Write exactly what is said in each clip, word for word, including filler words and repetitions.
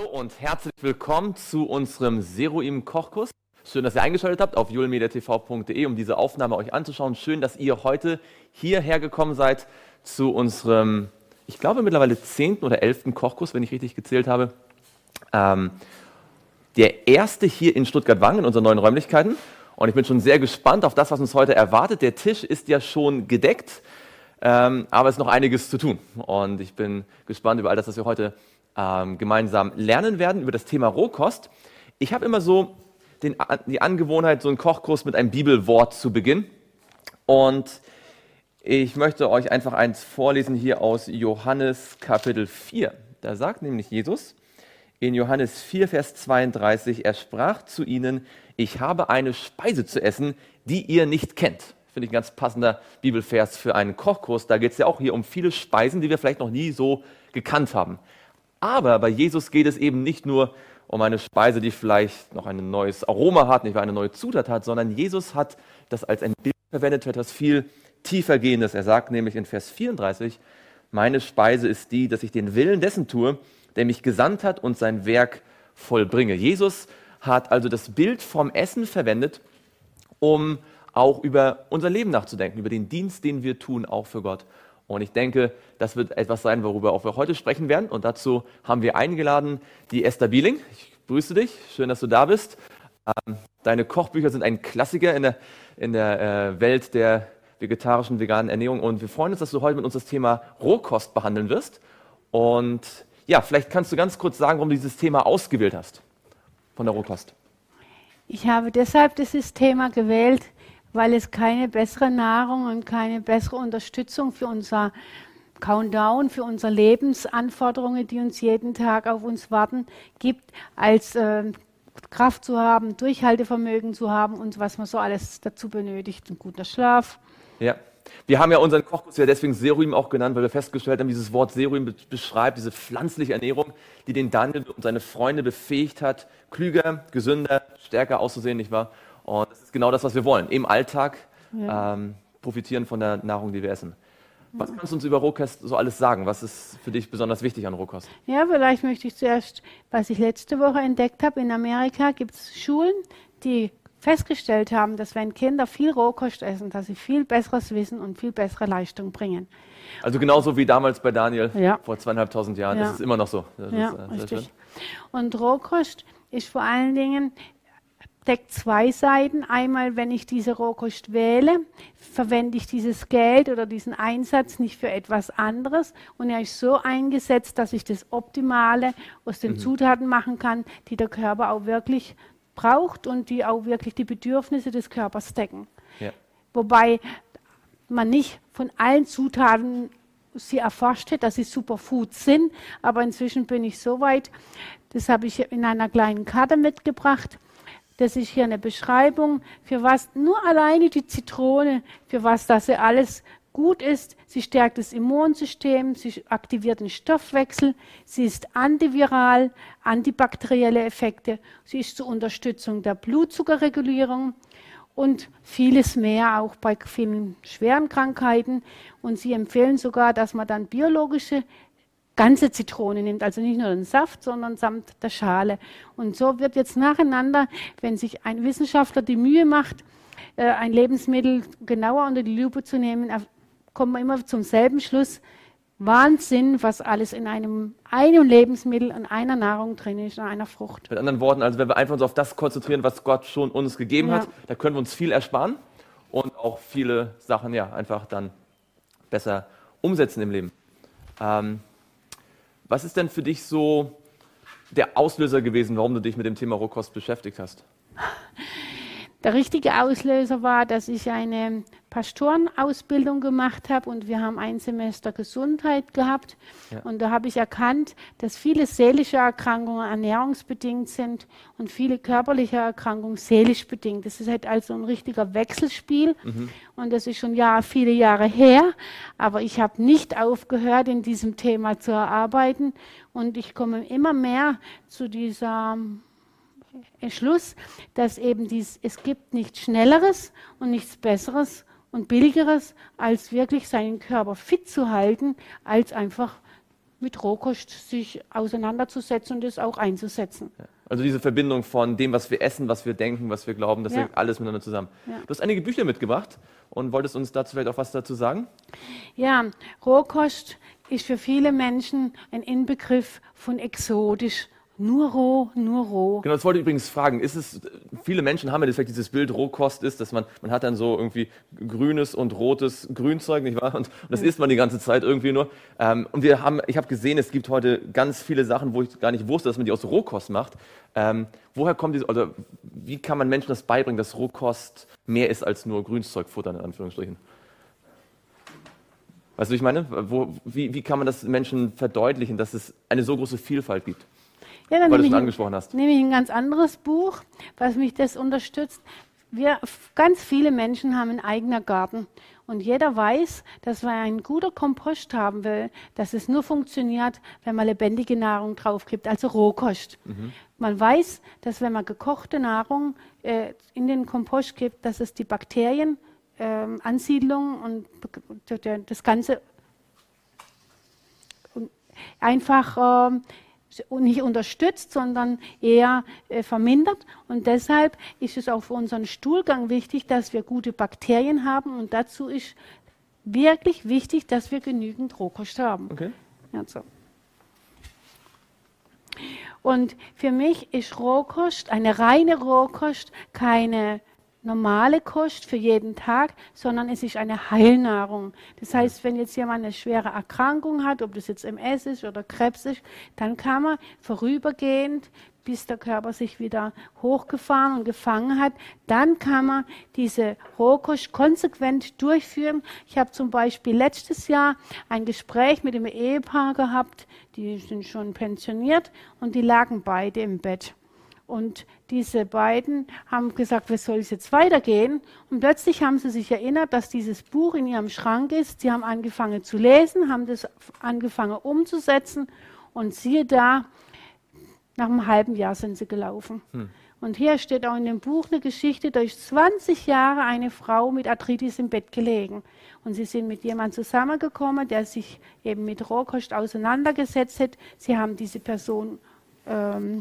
Und herzlich willkommen zu unserem Seruim Kochkurs. Schön, dass ihr eingeschaltet habt auf julmediatv punkt de, um diese Aufnahme euch anzuschauen. Schön, dass ihr heute hierher gekommen seid zu unserem, ich glaube mittlerweile zehnten oder elften Kochkurs, wenn ich richtig gezählt habe. Ähm, der erste hier in Stuttgart-Wangen in unseren neuen Räumlichkeiten. Und ich bin schon sehr gespannt auf das, was uns heute erwartet. Der Tisch ist ja schon gedeckt, ähm, aber es ist noch einiges zu tun. Und ich bin gespannt über all das, was wir heute ähm, gemeinsam lernen werden, über das Thema Rohkost. Ich habe immer so den, die Angewohnheit, so einen Kochkurs mit einem Bibelwort zu beginnen. Und ich möchte euch einfach eins vorlesen hier aus Johannes Kapitel vier. Da sagt nämlich Jesus in Johannes vier, Vers zweiunddreißig, er sprach zu ihnen: Ich habe eine Speise zu essen, die ihr nicht kennt. Finde ich ein ganz passender Bibelvers für einen Kochkurs. Da geht es ja auch hier um viele Speisen, die wir vielleicht noch nie so gekannt haben. Aber bei Jesus geht es eben nicht nur um eine Speise, die vielleicht noch ein neues Aroma hat, nicht eine neue Zutat hat, sondern Jesus hat das als ein Bild verwendet für etwas viel tiefergehendes. Er sagt nämlich in Vers vierunddreißig, meine Speise ist die, dass ich den Willen dessen tue, der mich gesandt hat und sein Werk vollbringe. Jesus hat also das Bild vom Essen verwendet, um auch über unser Leben nachzudenken, über den Dienst, den wir tun, auch für Gott. Und ich denke, das wird etwas sein, worüber auch wir heute sprechen werden. Und dazu haben wir eingeladen die Esther Bieling. Ich grüße dich, schön, dass du da bist. Ähm, deine Kochbücher sind ein Klassiker in der, in der äh, Welt der vegetarischen, veganen Ernährung. Und wir freuen uns, dass du heute mit uns das Thema Rohkost behandeln wirst. Und ja, vielleicht kannst du ganz kurz sagen, warum du dieses Thema ausgewählt hast von der Rohkost. Ich habe deshalb dieses Thema gewählt, weil es keine bessere Nahrung und keine bessere Unterstützung für unser Countdown, für unsere Lebensanforderungen, die uns jeden Tag auf uns warten, gibt, als äh, Kraft zu haben, Durchhaltevermögen zu haben und was man so alles dazu benötigt, ein guter Schlaf. Ja, wir haben ja unseren Kochkurs ja deswegen Seruim auch genannt, weil wir festgestellt haben, dieses Wort Seruim be- beschreibt diese pflanzliche Ernährung, die den Daniel und seine Freunde befähigt hat, klüger, gesünder, stärker auszusehen, nicht wahr? Und das ist genau das, was wir wollen. Im Alltag ja. ähm, profitieren von der Nahrung, die wir essen. Was kannst du uns über Rohkost so alles sagen? Was ist für dich besonders wichtig an Rohkost? Ja, vielleicht möchte ich zuerst, was ich letzte Woche entdeckt habe, in Amerika gibt es Schulen, die festgestellt haben, dass wenn Kinder viel Rohkost essen, dass sie viel besseres Wissen und viel bessere Leistung bringen. Also genauso wie damals bei Daniel ja. vor zweieinhalbtausend Jahren. Ja. Das ist immer noch so. Das ja, ist, äh, richtig. Und Rohkost ist vor allen Dingen deckt zwei Seiten. Einmal, wenn ich diese Rohkost wähle, verwende ich dieses Geld oder diesen Einsatz nicht für etwas anderes. Und er ist so eingesetzt, dass ich das Optimale aus den mhm. Zutaten machen kann, die der Körper auch wirklich braucht und die auch wirklich die Bedürfnisse des Körpers decken. Ja. Wobei man nicht von allen Zutaten sie erforscht hat, dass sie Superfoods sind. Aber inzwischen bin ich so weit, das habe ich in einer kleinen Karte mitgebracht. Das ist hier eine Beschreibung, für was nur alleine die Zitrone, für was das alles gut ist. Sie stärkt das Immunsystem, sie aktiviert den Stoffwechsel, sie ist antiviral, antibakterielle Effekte, sie ist zur Unterstützung der Blutzuckerregulierung und vieles mehr, auch bei vielen schweren Krankheiten. Und sie empfehlen sogar, dass man dann biologische ganze Zitrone nimmt, also nicht nur den Saft, sondern samt der Schale. Und so wird jetzt nacheinander, wenn sich ein Wissenschaftler die Mühe macht, ein Lebensmittel genauer unter die Lupe zu nehmen, kommt man immer zum selben Schluss. Wahnsinn, was alles in einem, einem Lebensmittel und einer Nahrung drin ist, in einer Frucht. Mit anderen Worten, also wenn wir einfach uns auf das konzentrieren, was Gott schon uns gegeben ja. hat, da können wir uns viel ersparen und auch viele Sachen ja einfach dann besser umsetzen im Leben. Ähm, Was ist denn für dich so der Auslöser gewesen, warum du dich mit dem Thema Rohkost beschäftigt hast? Der richtige Auslöser war, dass ich eine Pastorenausbildung gemacht habe und wir haben ein Semester Gesundheit gehabt. Ja. Und da habe ich erkannt, dass viele seelische Erkrankungen ernährungsbedingt sind und viele körperliche Erkrankungen seelisch bedingt. Das ist halt also ein richtiger Wechselspiel mhm. und das ist schon Jahr, viele Jahre her. Aber ich habe nicht aufgehört, in diesem Thema zu arbeiten und ich komme immer mehr zu dieser Entschluss, dass eben dies, es gibt nichts Schnelleres und nichts Besseres und Billigeres, als wirklich seinen Körper fit zu halten, als einfach mit Rohkost sich auseinanderzusetzen und das auch einzusetzen. Ja. Also diese Verbindung von dem, was wir essen, was wir denken, was wir glauben, das Ja. hängt alles miteinander zusammen. Ja. Du hast einige Bücher mitgebracht und wolltest uns dazu vielleicht auch was dazu sagen? Ja, Rohkost ist für viele Menschen ein Inbegriff von exotisch. Nur roh, nur roh. Genau, das wollte ich übrigens fragen. Ist es, viele Menschen haben ja das, vielleicht dieses Bild, Rohkost ist, dass man, man hat dann so irgendwie grünes und rotes Grünzeug, nicht wahr? Und, und das isst man die ganze Zeit irgendwie nur. Ähm, und wir haben, ich habe gesehen, es gibt heute ganz viele Sachen, wo ich gar nicht wusste, dass man die aus Rohkost macht. Ähm, woher kommt diese, oder wie kann man Menschen das beibringen, dass Rohkost mehr ist als nur Grünzeugfutter, in Anführungsstrichen? Weißt du, wie ich meine? Wo, wie, wie kann man das Menschen verdeutlichen, dass es eine so große Vielfalt gibt? Ja, dann Weil du nehme es ich, angesprochen hast. nehme ich ein ganz anderes Buch, was mich das unterstützt. Wir, ganz viele Menschen haben einen eigenen Garten. Und jeder weiß, dass wenn ein guter Kompost haben will, dass es nur funktioniert, wenn man lebendige Nahrung drauf gibt, also Rohkost. Mhm. Man weiß, dass wenn man gekochte Nahrung äh, in den Kompost gibt, dass es die Bakterien, äh, Ansiedlung und das Ganze einfach äh, nicht unterstützt, sondern eher äh, vermindert. Und deshalb ist es auch für unseren Stuhlgang wichtig, dass wir gute Bakterien haben. Und dazu ist wirklich wichtig, dass wir genügend Rohkost haben. Okay. Ja, so. Und für mich ist Rohkost, eine reine Rohkost, keine normale Kost für jeden Tag, sondern es ist eine Heilnahrung. Das heißt, wenn jetzt jemand eine schwere Erkrankung hat, ob das jetzt M S ist oder Krebs ist, dann kann man vorübergehend, bis der Körper sich wieder hochgefahren und gefangen hat, dann kann man diese Rohkost konsequent durchführen. Ich habe zum Beispiel letztes Jahr ein Gespräch mit einem Ehepaar gehabt, die sind schon pensioniert und die lagen beide im Bett. Und diese beiden haben gesagt, wie soll es jetzt weitergehen? Und plötzlich haben sie sich erinnert, dass dieses Buch in ihrem Schrank ist. Sie haben angefangen zu lesen, haben das angefangen umzusetzen. Und siehe da, nach einem halben Jahr sind sie gelaufen. Hm. Und hier steht auch in dem Buch eine Geschichte, da ist zwanzig Jahre eine Frau mit Arthritis im Bett gelegen. Und sie sind mit jemandem zusammengekommen, der sich eben mit Rohkost auseinandergesetzt hat. Sie haben diese Person ähm,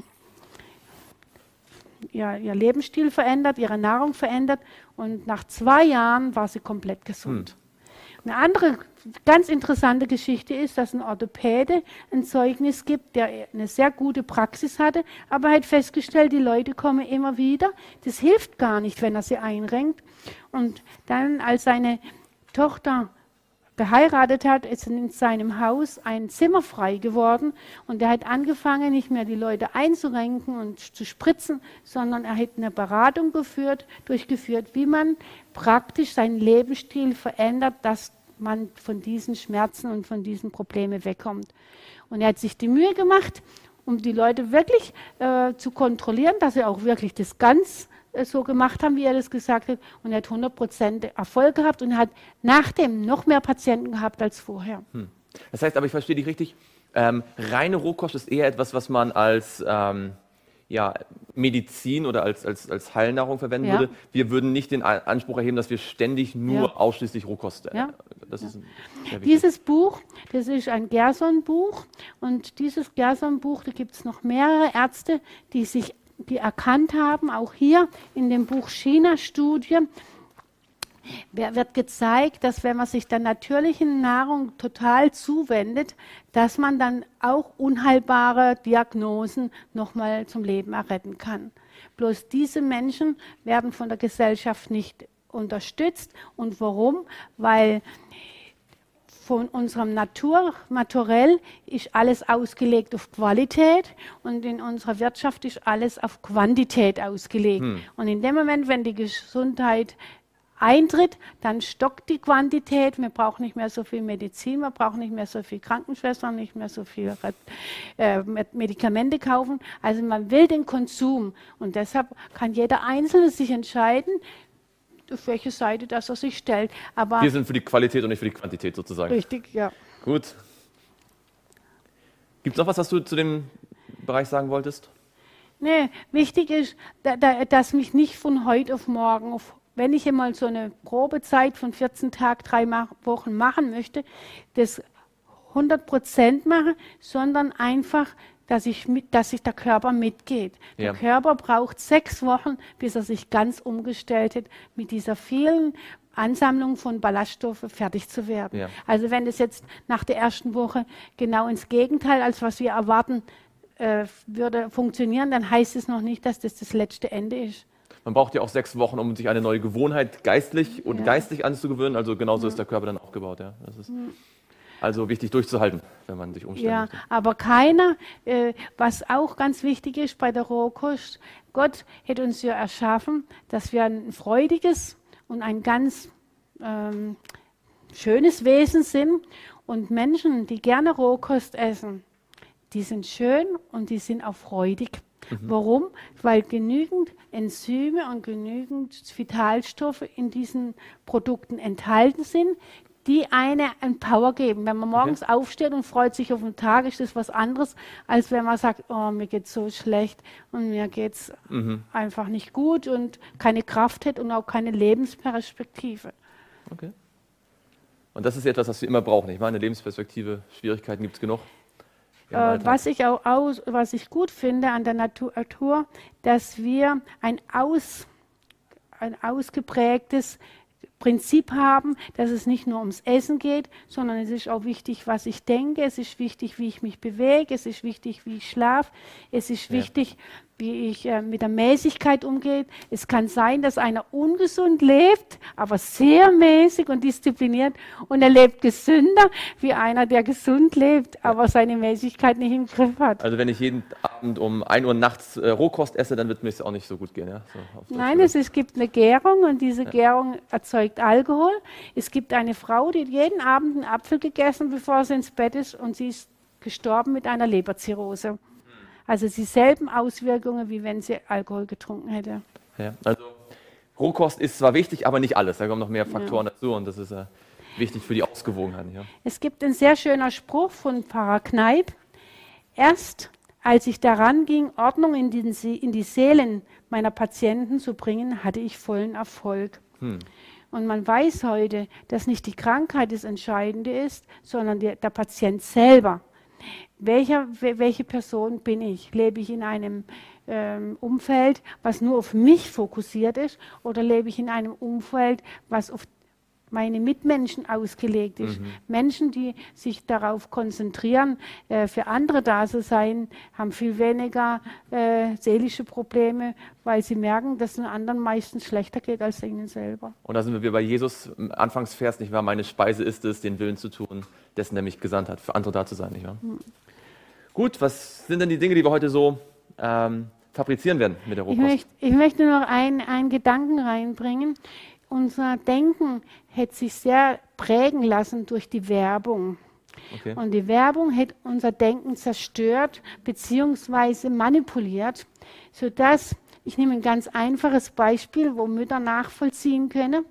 Ihr, ihr Lebensstil verändert, ihre Nahrung verändert und nach zwei Jahren war sie komplett gesund. Hm. Eine andere ganz interessante Geschichte ist, dass ein Orthopäde ein Zeugnis gibt, der eine sehr gute Praxis hatte, aber er hat festgestellt, die Leute kommen immer wieder. Das hilft gar nicht, wenn er sie einrenkt. Und dann, als seine Tochter geheiratet hat, ist in seinem Haus ein Zimmer frei geworden und er hat angefangen, nicht mehr die Leute einzurenken und zu spritzen, sondern er hat eine Beratung geführt, durchgeführt, wie man praktisch seinen Lebensstil verändert, dass man von diesen Schmerzen und von diesen Problemen wegkommt. Und er hat sich die Mühe gemacht, um die Leute wirklich äh, zu kontrollieren, dass sie auch wirklich das ganz so gemacht haben, wie er das gesagt hat. Und er hat hundert Prozent Erfolg gehabt und hat nachdem noch mehr Patienten gehabt als vorher. Hm. Das heißt, aber ich verstehe dich richtig, ähm, reine Rohkost ist eher etwas, was man als ähm, ja, Medizin oder als, als, als Heilnahrung verwenden ja. würde. Wir würden nicht den Anspruch erheben, dass wir ständig nur ja. ausschließlich Rohkost äh, ja. Das ja. ist sehr wichtig. Dieses Buch, das ist ein Gerson-Buch und dieses Gerson-Buch, da gibt es noch mehrere Ärzte, die sich die erkannt haben, auch hier in dem Buch China-Studie, wird gezeigt, dass wenn man sich der natürlichen Nahrung total zuwendet, dass man dann auch unheilbare Diagnosen nochmal zum Leben erretten kann. Bloß diese Menschen werden von der Gesellschaft nicht unterstützt. Und warum? Weil von unserem Natur, Naturell ist alles ausgelegt auf Qualität und in unserer Wirtschaft ist alles auf Quantität ausgelegt. Hm. Und in dem Moment, wenn die Gesundheit eintritt, dann stockt die Quantität. Wir brauchen nicht mehr so viel Medizin, wir brauchen nicht mehr so viel Krankenschwestern, nicht mehr so viel äh, Medikamente kaufen. Also man will den Konsum und deshalb kann jeder Einzelne sich entscheiden, auf welche Seite das er sich stellt. Aber wir sind für die Qualität und nicht für die Quantität sozusagen. Richtig, ja. Gut. Gibt es noch was, was du zu dem Bereich sagen wolltest? Nee, wichtig ist, da, da, dass mich nicht von heute auf morgen, auf, wenn ich einmal so eine Probezeit von vierzehn Tagen, drei Wochen machen möchte, das hundert Prozent mache, sondern einfach, dass, ich mit, dass sich der Körper mitgeht. Ja. Der Körper braucht sechs Wochen, bis er sich ganz umgestellt hat, mit dieser vielen Ansammlung von Ballaststoffen fertig zu werden. Ja. Also wenn es jetzt nach der ersten Woche genau ins Gegenteil, als was wir erwarten, äh, würde funktionieren, dann heißt es noch nicht, dass das das letzte Ende ist. Man braucht ja auch sechs Wochen, um sich eine neue Gewohnheit geistlich und Ja. geistig anzugewöhnen. Also genauso Ja. ist der Körper dann aufgebaut. Ja. Das ist also wichtig durchzuhalten, wenn man sich umstellen Ja, möchte. aber keiner, äh, was auch ganz wichtig ist bei der Rohkost, Gott hat uns ja erschaffen, dass wir ein freudiges und ein ganz ähm, schönes Wesen sind. Und Menschen, die gerne Rohkost essen, die sind schön und die sind auch freudig. Mhm. Warum? Weil genügend Enzyme und genügend Vitalstoffe in diesen Produkten enthalten sind, die eine ein Power geben. Wenn man morgens okay. aufsteht und freut sich auf den Tag, ist das was anderes, als wenn man sagt, oh, mir geht's so schlecht und mir geht's mhm. einfach nicht gut und keine Kraft hat und auch keine Lebensperspektive. Okay. Und das ist etwas, was wir immer brauchen. Ich meine, Lebensperspektive, Schwierigkeiten gibt es genug. Äh, was ich auch aus, was ich gut finde an der Natur, dass wir ein, aus, ein ausgeprägtes Prinzip haben, dass es nicht nur ums Essen geht, sondern es ist auch wichtig, was ich denke, es ist wichtig, wie ich mich bewege, es ist wichtig, wie ich schlafe, es ist ja. wichtig, wie ich äh, mit der Mäßigkeit umgehe. Es kann sein, dass einer ungesund lebt, aber sehr mäßig und diszipliniert und er lebt gesünder wie einer, der gesund lebt, ja. aber seine Mäßigkeit nicht im Griff hat. Also wenn ich jeden Abend um ein Uhr nachts äh, Rohkost esse, dann wird mir es auch nicht so gut gehen. Ja? So Nein, es, es gibt eine Gärung und diese ja. Gärung erzeugt Alkohol. Es gibt eine Frau, die hat jeden Abend einen Apfel gegessen, bevor sie ins Bett ist und sie ist gestorben mit einer Leberzirrhose. Also dieselben Auswirkungen, wie wenn sie Alkohol getrunken hätte. Ja, also Rohkost ist zwar wichtig, aber nicht alles. Da kommen noch mehr Faktoren ja. dazu und das ist äh, wichtig für die Ausgewogenheit. Ja. Es gibt einen sehr schönen Spruch von Pfarrer Kneip. Erst als ich daran ging, Ordnung in, den See, in die Seelen meiner Patienten zu bringen, hatte ich vollen Erfolg. Hm. Und man weiß heute, dass nicht die Krankheit das Entscheidende ist, sondern der, der Patient selber. Welcher, welche Person bin ich? Lebe ich in einem ähm, Umfeld, was nur auf mich fokussiert ist, oder lebe ich in einem Umfeld, was auf meine Mitmenschen ausgelegt ist? Mhm. Menschen, die sich darauf konzentrieren, äh, für andere da zu sein, haben viel weniger äh, seelische Probleme, weil sie merken, dass es den anderen meistens schlechter geht als ihnen selber. Und da sind wir bei Jesus im Anfangsvers, nicht wahr? Meine Speise ist es, den Willen zu tun, dessen der mich gesandt hat, für andere da zu sein, nicht wahr? Mhm. Gut, was sind denn die Dinge, die wir heute so ähm, fabrizieren werden mit der Rohkost? Ich möchte, ich möchte noch einen, einen Gedanken reinbringen. Unser Denken hat sich sehr prägen lassen durch die Werbung. Okay. Und die Werbung hat unser Denken zerstört bzw. manipuliert, sodass, ich nehme ein ganz einfaches Beispiel, wo Mütter nachvollziehen können.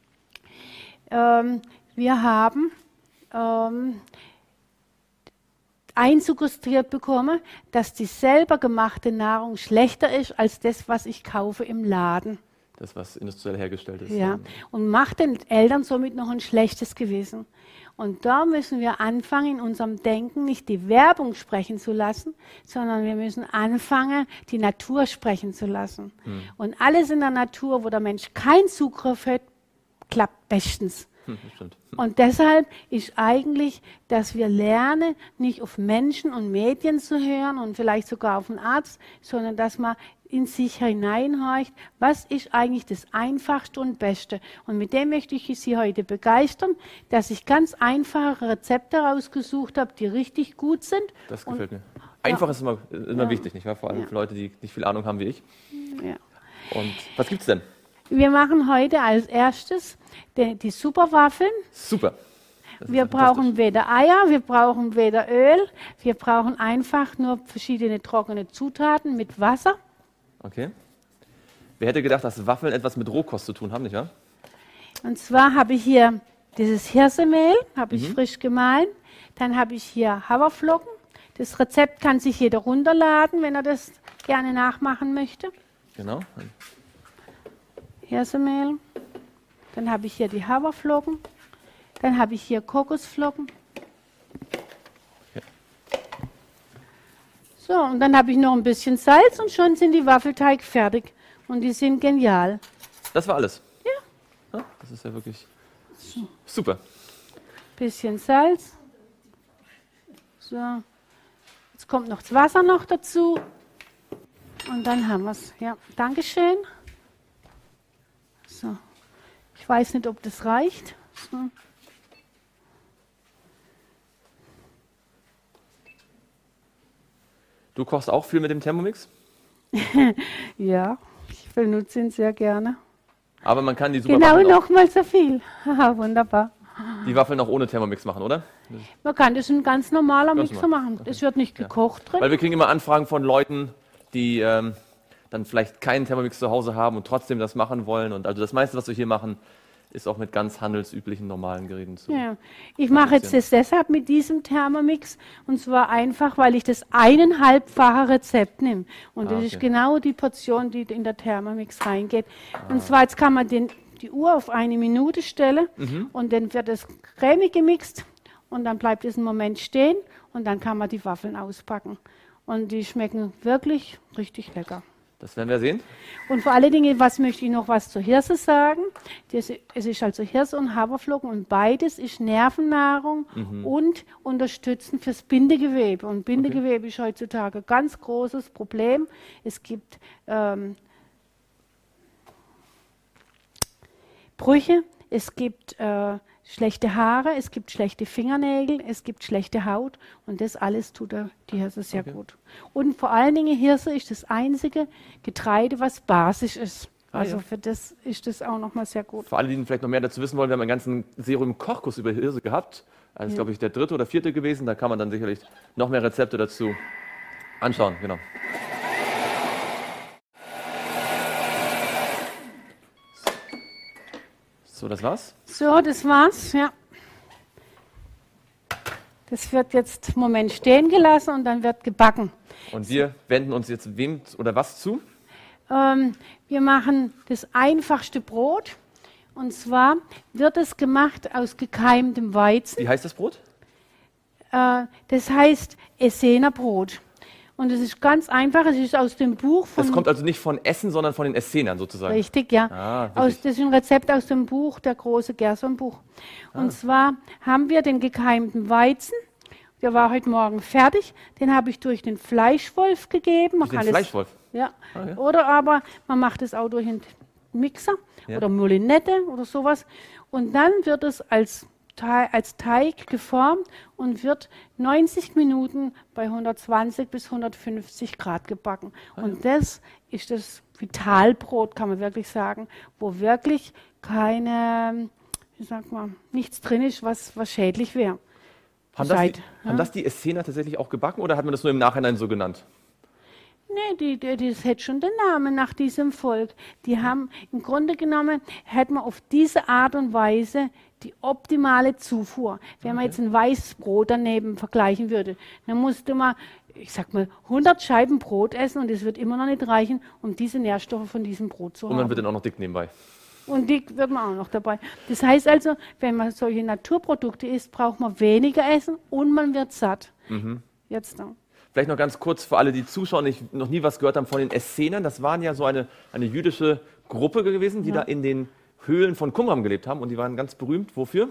Ähm, wir haben ähm, einsuggestiert bekommen, dass die selber gemachte Nahrung schlechter ist als das, was ich kaufe im Laden. Das, was industriell hergestellt ist. Ja, und macht den Eltern somit noch ein schlechtes Gewissen. Und da müssen wir anfangen, in unserem Denken nicht die Werbung sprechen zu lassen, sondern wir müssen anfangen, die Natur sprechen zu lassen. Hm. Und alles in der Natur, wo der Mensch keinen Zugriff hat, klappt bestens. Hm, stimmt. Und deshalb ist eigentlich, dass wir lernen, nicht auf Menschen und Medien zu hören und vielleicht sogar auf einen Arzt, sondern dass man in sich hineinhorcht, was ist eigentlich das Einfachste und Beste. Und mit dem möchte ich Sie heute begeistern, dass ich ganz einfache Rezepte rausgesucht habe, die richtig gut sind. Das gefällt mir. Einfach ja. ist immer, immer ja. wichtig, nicht wahr? Vor allem ja. für Leute, die nicht viel Ahnung haben wie ich. Ja. Und was gibt's denn? Wir machen heute als erstes die, die Superwaffeln. Super. Wir brauchen weder Eier, wir brauchen weder Öl, wir brauchen einfach nur verschiedene trockene Zutaten mit Wasser. Okay. Wer hätte gedacht, dass Waffeln etwas mit Rohkost zu tun haben, nicht wahr? Und zwar habe ich hier dieses Hirsemehl, habe ich mhm. frisch gemahlen. Dann habe ich hier Haferflocken. Das Rezept kann sich jeder runterladen, wenn er das gerne nachmachen möchte. Genau. Hirsemehl. Dann habe ich hier die Haferflocken. Dann habe ich hier Kokosflocken. So, und dann habe ich noch ein bisschen Salz und schon sind die Waffelteig fertig. Und die sind genial. Das war alles? Ja. Ja, das ist ja wirklich super. Bisschen Salz. So. Jetzt kommt noch das Wasser noch dazu. Und dann haben wir es. Ja, Dankeschön. So. Ich weiß nicht, ob das reicht. So. Du kochst auch viel mit dem Thermomix? Ja, ich benutze ihn sehr gerne. Aber man kann die super Genau, Waffeln auch, nochmal so viel. Haha, wunderbar. die Waffeln auch ohne Thermomix machen, oder? Man kann das in ganz normaler Ganz Mixer normal. machen. Es wird nicht gekocht drin. Weil wir kriegen immer Anfragen von Leuten, die ähm, dann vielleicht keinen Thermomix zu Hause haben und trotzdem das machen wollen. Und also das meiste, was wir hier machen, ist auch mit ganz handelsüblichen normalen Geräten zu. Ja. Ich mache jetzt das deshalb mit diesem Thermomix und zwar einfach, weil ich das eineinhalbfache Rezept nehme. Und Ah, das okay. ist genau die Portion, die in der Thermomix reingeht. Und zwar jetzt kann man den, die Uhr auf eine Minute stellen Mhm. und dann wird das cremig gemixt und dann bleibt es einen Moment stehen und dann kann man die Waffeln auspacken. Und die schmecken wirklich richtig lecker. Das werden wir sehen. Und vor allen Dingen, was möchte ich noch was zur Hirse sagen? Das, es ist also Hirse und Haferflocken und beides ist Nervennahrung und unterstützend fürs Bindegewebe. Und Bindegewebe ist heutzutage ein ganz großes Problem. Es gibt ähm, Brüche, es gibt äh, schlechte Haare, es gibt schlechte Fingernägel, es gibt schlechte Haut und das alles tut der, die Hirse sehr Okay. gut. Und vor allen Dingen Hirse ist das einzige Getreide, was basisch ist. Ah, Also ja. für das ist das auch nochmal sehr gut. Für alle, die vielleicht noch mehr dazu wissen wollen, wir haben einen ganzen Serum Kochkurs über Hirse gehabt. Das ist, Ja. glaube ich, der dritte oder vierte gewesen. Da kann man dann sicherlich noch mehr Rezepte dazu anschauen. Genau. So, das war's. So, das war's, ja. Das wird jetzt einen Moment stehen gelassen und dann wird gebacken. Und wir wenden uns jetzt wem oder was zu? Ähm, wir machen das einfachste Brot. Und zwar wird es gemacht aus gekeimtem Weizen. Wie heißt das Brot? Äh, das heißt Essener Brot. Und es ist ganz einfach, es ist aus dem Buch von... Das kommt also nicht von Essen, sondern von den Essenern sozusagen. Richtig, ja. Ah, aus, richtig. das ist ein Rezept aus dem Buch, der große Gerson-Buch. Und Ah. zwar haben wir den gekeimten Weizen, der war heute Morgen fertig, den habe ich durch den Fleischwolf gegeben. Man Den kann es- Fleischwolf. Ja. Ah, ja. Oder aber man macht es auch durch einen Mixer Ja. oder Moulinette oder sowas. Und dann wird es als Teig, als Teig geformt und wird neunzig Minuten bei hundertzwanzig bis hundertfünfzig Grad gebacken. Und das ist das Vitalbrot, kann man wirklich sagen, wo wirklich keine, wie sagt man, nichts drin ist, was, was schädlich wäre. Haben das, die, Seid, haben ja. das die Essener tatsächlich auch gebacken oder hat man das nur im Nachhinein so genannt? Nee, die, die, das hätte schon den Namen nach diesem Volk. Die haben im Grunde genommen, hätte man auf diese Art und Weise die optimale Zufuhr. Wenn man jetzt ein weißes Brot daneben vergleichen würde, dann musste man, ich sag mal, hundert Scheiben Brot essen und es wird immer noch nicht reichen, um diese Nährstoffe von diesem Brot zu Und man haben. wird dann auch noch dick nebenbei. Und die wird man auch noch dabei. Das heißt also, wenn man solche Naturprodukte isst, braucht man weniger essen und man wird satt. Jetzt dann. Vielleicht noch ganz kurz für alle, die zuschauen, die noch nie was gehört haben von den Essenern. Das waren ja so eine, eine jüdische Gruppe gewesen, die Ja. da in den Höhlen von Qumran gelebt haben. Und die waren ganz berühmt. Wofür?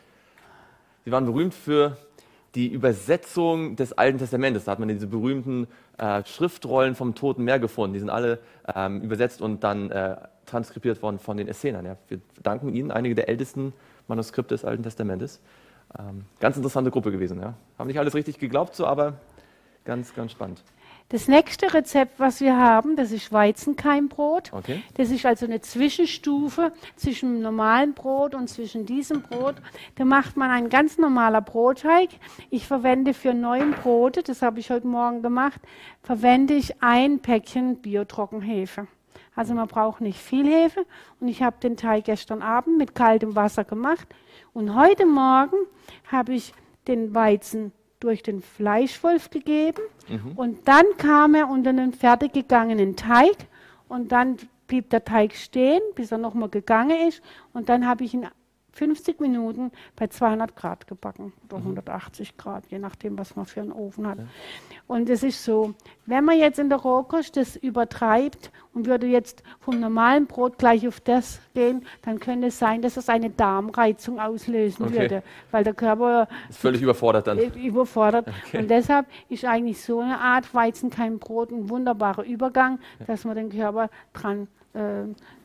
Sie waren berühmt für die Übersetzung des Alten Testamentes. Da hat man diese berühmten äh, Schriftrollen vom Toten Meer gefunden. Die sind alle ähm, übersetzt und dann äh, transkribiert worden von den Essenern. Ja. Wir danken ihnen, einige der ältesten Manuskripte des Alten Testamentes. Ähm, ganz interessante Gruppe gewesen. Ja. Haben nicht alles richtig geglaubt, so, aber ganz, ganz spannend. Das nächste Rezept, was wir haben, das ist Weizenkeimbrot. Okay. Das ist also eine Zwischenstufe zwischen dem normalen Brot und zwischen diesem Brot. Da macht man ein ganz normaler Brotteig. Ich verwende für neun Brote, das habe ich heute Morgen gemacht, verwende ich ein Päckchen Biotrockenhefe. Also man braucht nicht viel Hefe. Und ich habe den Teig gestern Abend mit kaltem Wasser gemacht. Und heute Morgen habe ich den Weizen durch den Fleischwolf gegeben Mhm. und dann kam er unter einen fertig gegangenen Teig und dann blieb der Teig stehen, bis er nochmal gegangen ist und dann habe ich ihn fünfzig Minuten bei zweihundert Grad gebacken oder mhm. hundertachtzig Grad, je nachdem, was man für einen Ofen hat. Ja. Und es ist so, wenn man jetzt in der Rohkost das übertreibt und würde jetzt vom normalen Brot gleich auf das gehen, dann könnte es sein, dass es eine Darmreizung auslösen okay. würde, weil der Körper ist völlig überfordert dann. Überfordert. Okay. Und deshalb ist eigentlich so eine Art Weizenkeimbrot ein wunderbarer Übergang, ja. dass man den Körper dran äh,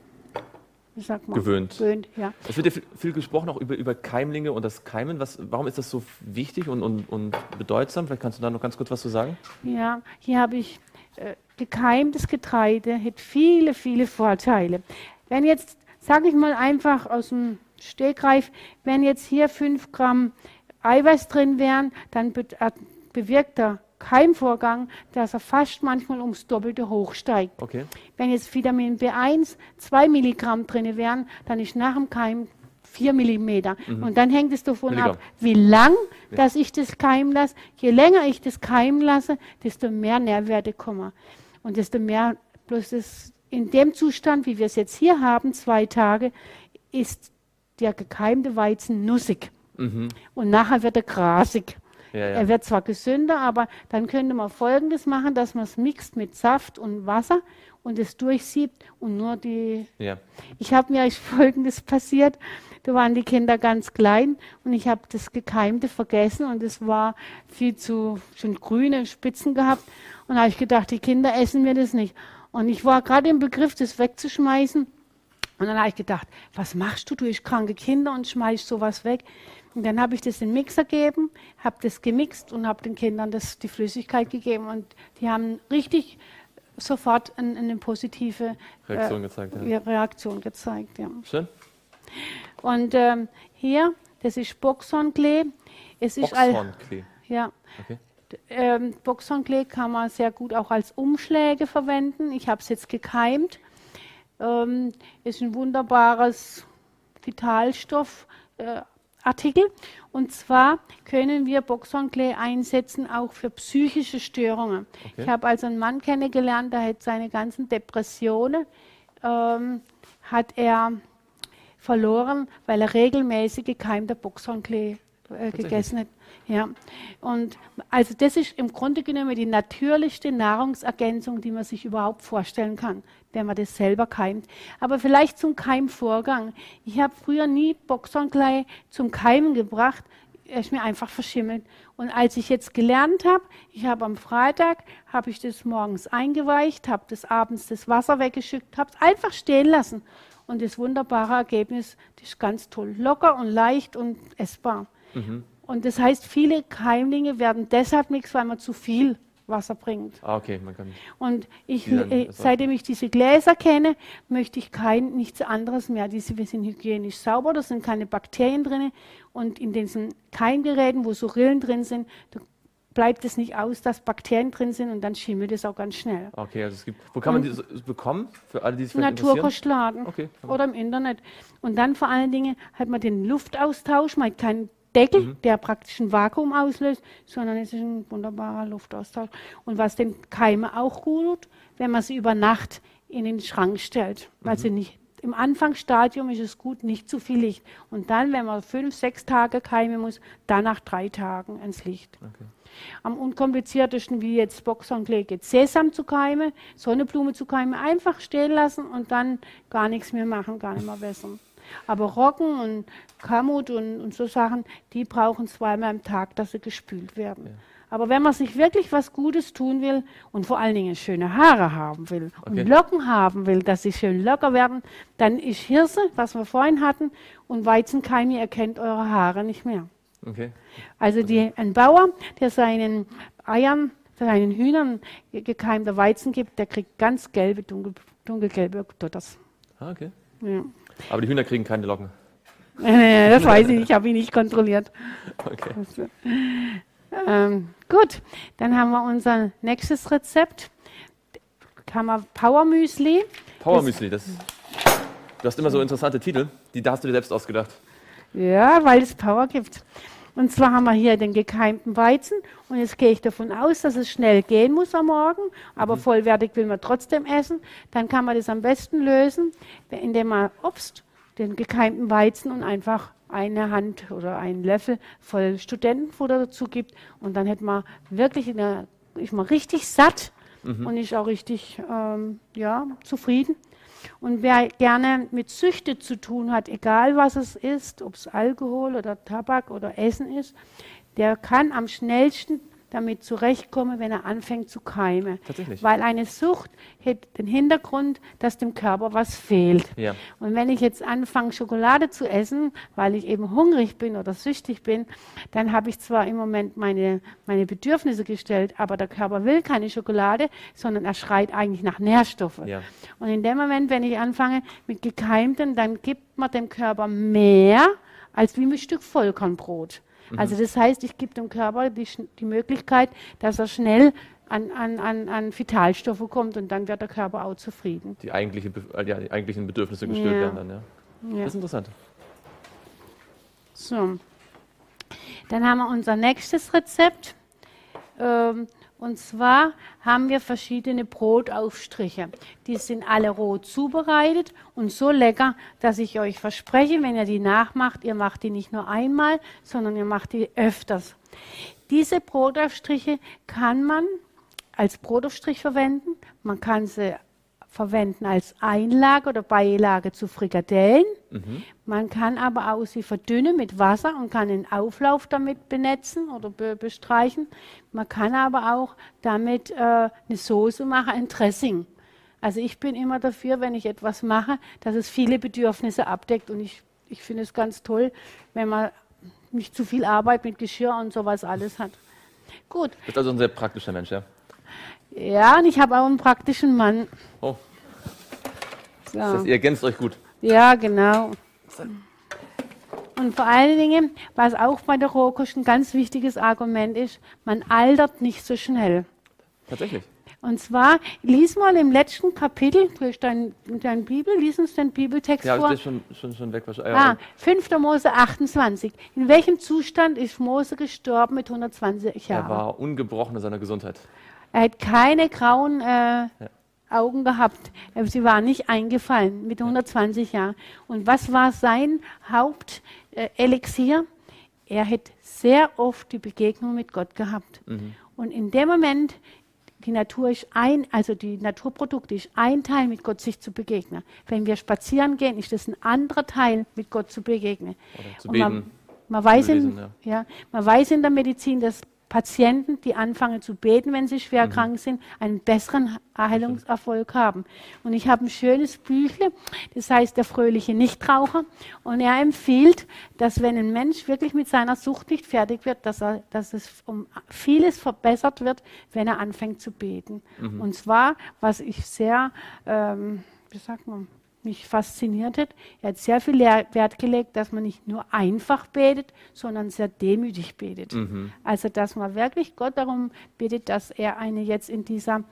wie sagt man? gewöhnt. gewöhnt ja. Es wird ja viel, viel gesprochen auch über, über Keimlinge und das Keimen. Was, warum ist das so wichtig und, und, und bedeutsam? Vielleicht kannst du da noch ganz kurz was zu sagen? Ja, hier habe ich äh, gekeimtes Getreide, hat viele, viele Vorteile. Wenn jetzt, sage ich mal einfach aus dem Stegreif, wenn jetzt hier fünf Gramm Eiweiß drin wären, dann be äh, bewirkt der Keimvorgang, dass er fast manchmal ums Doppelte hochsteigt. Okay. Wenn jetzt Vitamin B eins zwei Milligramm drin wären, dann ist nach dem Keim vier Millimeter. Mhm. Und dann hängt es davon Milligramm. ab, wie lang, ja. dass ich das keimen lasse. Je länger ich das keimen lasse, desto mehr Nährwerte kommen. Und desto mehr, bloß das, in dem Zustand, wie wir es jetzt hier haben, zwei Tage, ist der gekeimte Weizen nussig. Mhm. Und nachher wird er grasig. Ja, ja. Er wird zwar gesünder, aber dann könnte man Folgendes machen, dass man es mixt mit Saft und Wasser und es durchsiebt und nur die... Ja. Ich habe mir Folgendes passiert, da waren die Kinder ganz klein und ich habe das Gekeimte vergessen und es war viel zu schon grüne Spitzen gehabt und da habe ich gedacht, die Kinder essen mir das nicht. Und ich war gerade im Begriff, das wegzuschmeißen und dann habe ich gedacht, was machst du, du hast kranke Kinder und schmeißt sowas weg. Und dann habe ich das in den Mixer gegeben, habe das gemixt und habe den Kindern das, die Flüssigkeit gegeben. Und die haben richtig sofort eine, eine positive Reaktion äh, gezeigt. Ja. Reaktion gezeigt, ja. Schön. Und ähm, hier, das ist Boxhornklee. Es ist Boxhornklee? Ja. Okay. Ähm, Boxhornklee kann man sehr gut auch als Umschläge verwenden. Ich habe es jetzt gekeimt. Ähm, ist ein wunderbares Vitalstoff. Äh, Artikel. Und zwar können wir Boxhornklee einsetzen auch für psychische Störungen. Okay. Ich habe also einen Mann kennengelernt, der hat seine ganzen Depressionen, ähm, hat er verloren, weil er regelmäßig gekeimter Boxhornklee äh, gegessen hat. Ja. Und also das ist im Grunde genommen die natürlichste Nahrungsergänzung, die man sich überhaupt vorstellen kann, wenn man das selber keimt. Aber vielleicht zum Keimvorgang. Ich habe früher nie Boxhornklee zum Keimen gebracht, er ist mir einfach verschimmelt. Und als ich jetzt gelernt habe, ich habe am Freitag, habe ich das morgens eingeweicht, habe das abends das Wasser weggeschickt, habe es einfach stehen lassen. Und das wunderbare Ergebnis, das ist ganz toll. Locker und leicht und essbar. Mhm. Und das heißt, viele Keimlinge werden deshalb nichts, weil man zu viel Wasser bringt. Ah, okay, man kann. Und ich, äh, seitdem ich diese Gläser kenne, möchte ich kein nichts anderes mehr. Diese wir sind hygienisch sauber, da sind keine Bakterien drin. Und in diesen Keimgeräten, wo so Rillen drin sind, da bleibt es nicht aus, dass Bakterien drin sind und dann schimmelt es auch ganz schnell. Okay, also es gibt. Wo kann man die so bekommen? Für alle, die sich Naturkostladen okay, oder im Internet. Und dann vor allen Dingen hat man den Luftaustausch, man hat keinen Deckel, mhm. der praktisch ein Vakuum auslöst, sondern es ist ein wunderbarer Luftaustausch. Und was den Keime auch gut tut, wenn man sie über Nacht in den Schrank stellt, weil mhm. sie nicht, im Anfangsstadium ist es gut, nicht zu viel Licht. Und dann, wenn man fünf, sechs Tage keimen muss, dann nach drei Tagen ins Licht. Okay. Am unkompliziertesten, wie jetzt Boxhornklee, geht Sesam zu keimen, Sonnenblume zu keimen, einfach stehen lassen und dann gar nichts mehr machen, gar nicht mehr wässern. Aber Roggen und Kamut und, und so Sachen, die brauchen zweimal am Tag, dass sie gespült werden. Ja. Aber wenn man sich wirklich was Gutes tun will und vor allen Dingen schöne Haare haben will okay. und Locken haben will, dass sie schön locker werden, dann ist Hirse, was wir vorhin hatten, und Weizenkeim, ihr erkennt eure Haare nicht mehr. Okay. Also die, ein Bauer, der seinen Eiern, seinen Hühnern gekeimter Weizen gibt, der kriegt ganz gelbe, dunkel, dunkelgelbe Dotters. Ah, okay. Ja. Aber die Hühner kriegen keine Locken. Nee, das weiß ich nicht, ich habe ihn nicht kontrolliert. Okay. Also, ähm, gut, dann haben wir unser nächstes Rezept. Haben wir Power Müsli. Power Müsli, das, du hast immer so interessante Titel, die da hast du dir selbst ausgedacht. Ja, weil es Power gibt. Und zwar haben wir hier den gekeimten Weizen und jetzt gehe ich davon aus, dass es schnell gehen muss am Morgen, aber mhm. vollwertig will man trotzdem essen. Dann kann man das am besten lösen, indem man Obst den gekeimten Weizen und einfach eine Hand oder einen Löffel voll Studentenfutter dazu gibt. Und dann hätte man wirklich eine, ist man richtig satt mhm. und ist auch richtig ähm, ja, zufrieden. Und wer gerne mit Süchte zu tun hat, egal was es ist, ob es Alkohol oder Tabak oder Essen ist, der kann am schnellsten damit zurechtkommen, wenn er anfängt zu keimen. Tatsächlich. Weil eine Sucht hat den Hintergrund, dass dem Körper was fehlt. Ja. Und wenn ich jetzt anfange, Schokolade zu essen, weil ich eben hungrig bin oder süchtig bin, dann habe ich zwar im Moment meine, meine Bedürfnisse gestellt, aber der Körper will keine Schokolade, sondern er schreit eigentlich nach Nährstoffen. Ja. Und in dem Moment, wenn ich anfange mit Gekeimten, dann gibt man dem Körper mehr als wie ein Stück Vollkornbrot. Also das heißt, ich gebe dem Körper die, die Möglichkeit, dass er schnell an, an, an, an Vitalstoffe kommt und dann wird der Körper auch zufrieden. Die, eigentliche, ja, die eigentlichen Bedürfnisse gestillt ja. werden dann, ja. ja. Das ist interessant. So, dann haben wir unser nächstes Rezept. Ähm, Und zwar haben wir verschiedene Brotaufstriche. Die sind alle roh zubereitet und so lecker, dass ich euch verspreche, wenn ihr die nachmacht, ihr macht die nicht nur einmal, sondern ihr macht die öfters. Diese Brotaufstriche kann man als Brotaufstrich verwenden. Man kann sie verwenden als Einlage oder Beilage zu Frikadellen. Mhm. Man kann aber auch sie verdünnen mit Wasser und kann den Auflauf damit benetzen oder be bestreichen. Man kann aber auch damit äh, eine Soße machen, ein Dressing. Also ich bin immer dafür, wenn ich etwas mache, dass es viele Bedürfnisse abdeckt und ich, ich finde es ganz toll, wenn man nicht zu viel Arbeit mit Geschirr und sowas alles hat. Gut. Das ist also ein sehr praktischer Mensch, ja? Ja, und ich habe auch einen praktischen Mann. Oh. So. Das heißt, ihr ergänzt euch gut. Ja, genau. Und vor allen Dingen, was auch bei der Rohkost ein ganz wichtiges Argument ist, man altert nicht so schnell. Tatsächlich. Und zwar, lies mal im letzten Kapitel, du hast dein, dein Bibel, lies uns den Bibeltext ja, vor. Ja, ist schon, schon, schon weg. Wahrscheinlich. Ah, fünfter Mose achtundzwanzig. In welchem Zustand ist Mose gestorben mit hundertzwanzig Jahren? Er war ungebrochen in seiner Gesundheit. Er hat keine grauen äh, ja. Augen gehabt. Sie waren nicht eingefallen mit hundertzwanzig Jahren. Und was war sein Hauptelixier? Äh, er hat sehr oft die Begegnung mit Gott gehabt. Mhm. Und in dem Moment, die Natur ist ein, also die Naturprodukte ist ein Teil, mit Gott sich zu begegnen. Wenn wir spazieren gehen, ist das ein anderer Teil, mit Gott zu begegnen. Oder zu beten. Man, man, weiß lesen, in, ja. Ja, man weiß in der Medizin, dass Patienten, die anfangen zu beten, wenn sie schwer mhm. krank sind, einen besseren Heilungserfolg haben. Und ich habe ein schönes Büchle, das heißt Der fröhliche Nichtraucher. Und er empfiehlt, dass wenn ein Mensch wirklich mit seiner Sucht nicht fertig wird, dass, er, dass es um vieles verbessert wird, wenn er anfängt zu beten. Mhm. Und zwar, was ich sehr, ähm, wie sagt man, mich fasziniert hat, er hat sehr viel Wert gelegt, dass man nicht nur einfach betet, sondern sehr demütig betet. Mhm. Also, dass man wirklich Gott darum bittet, dass er einen jetzt in dieser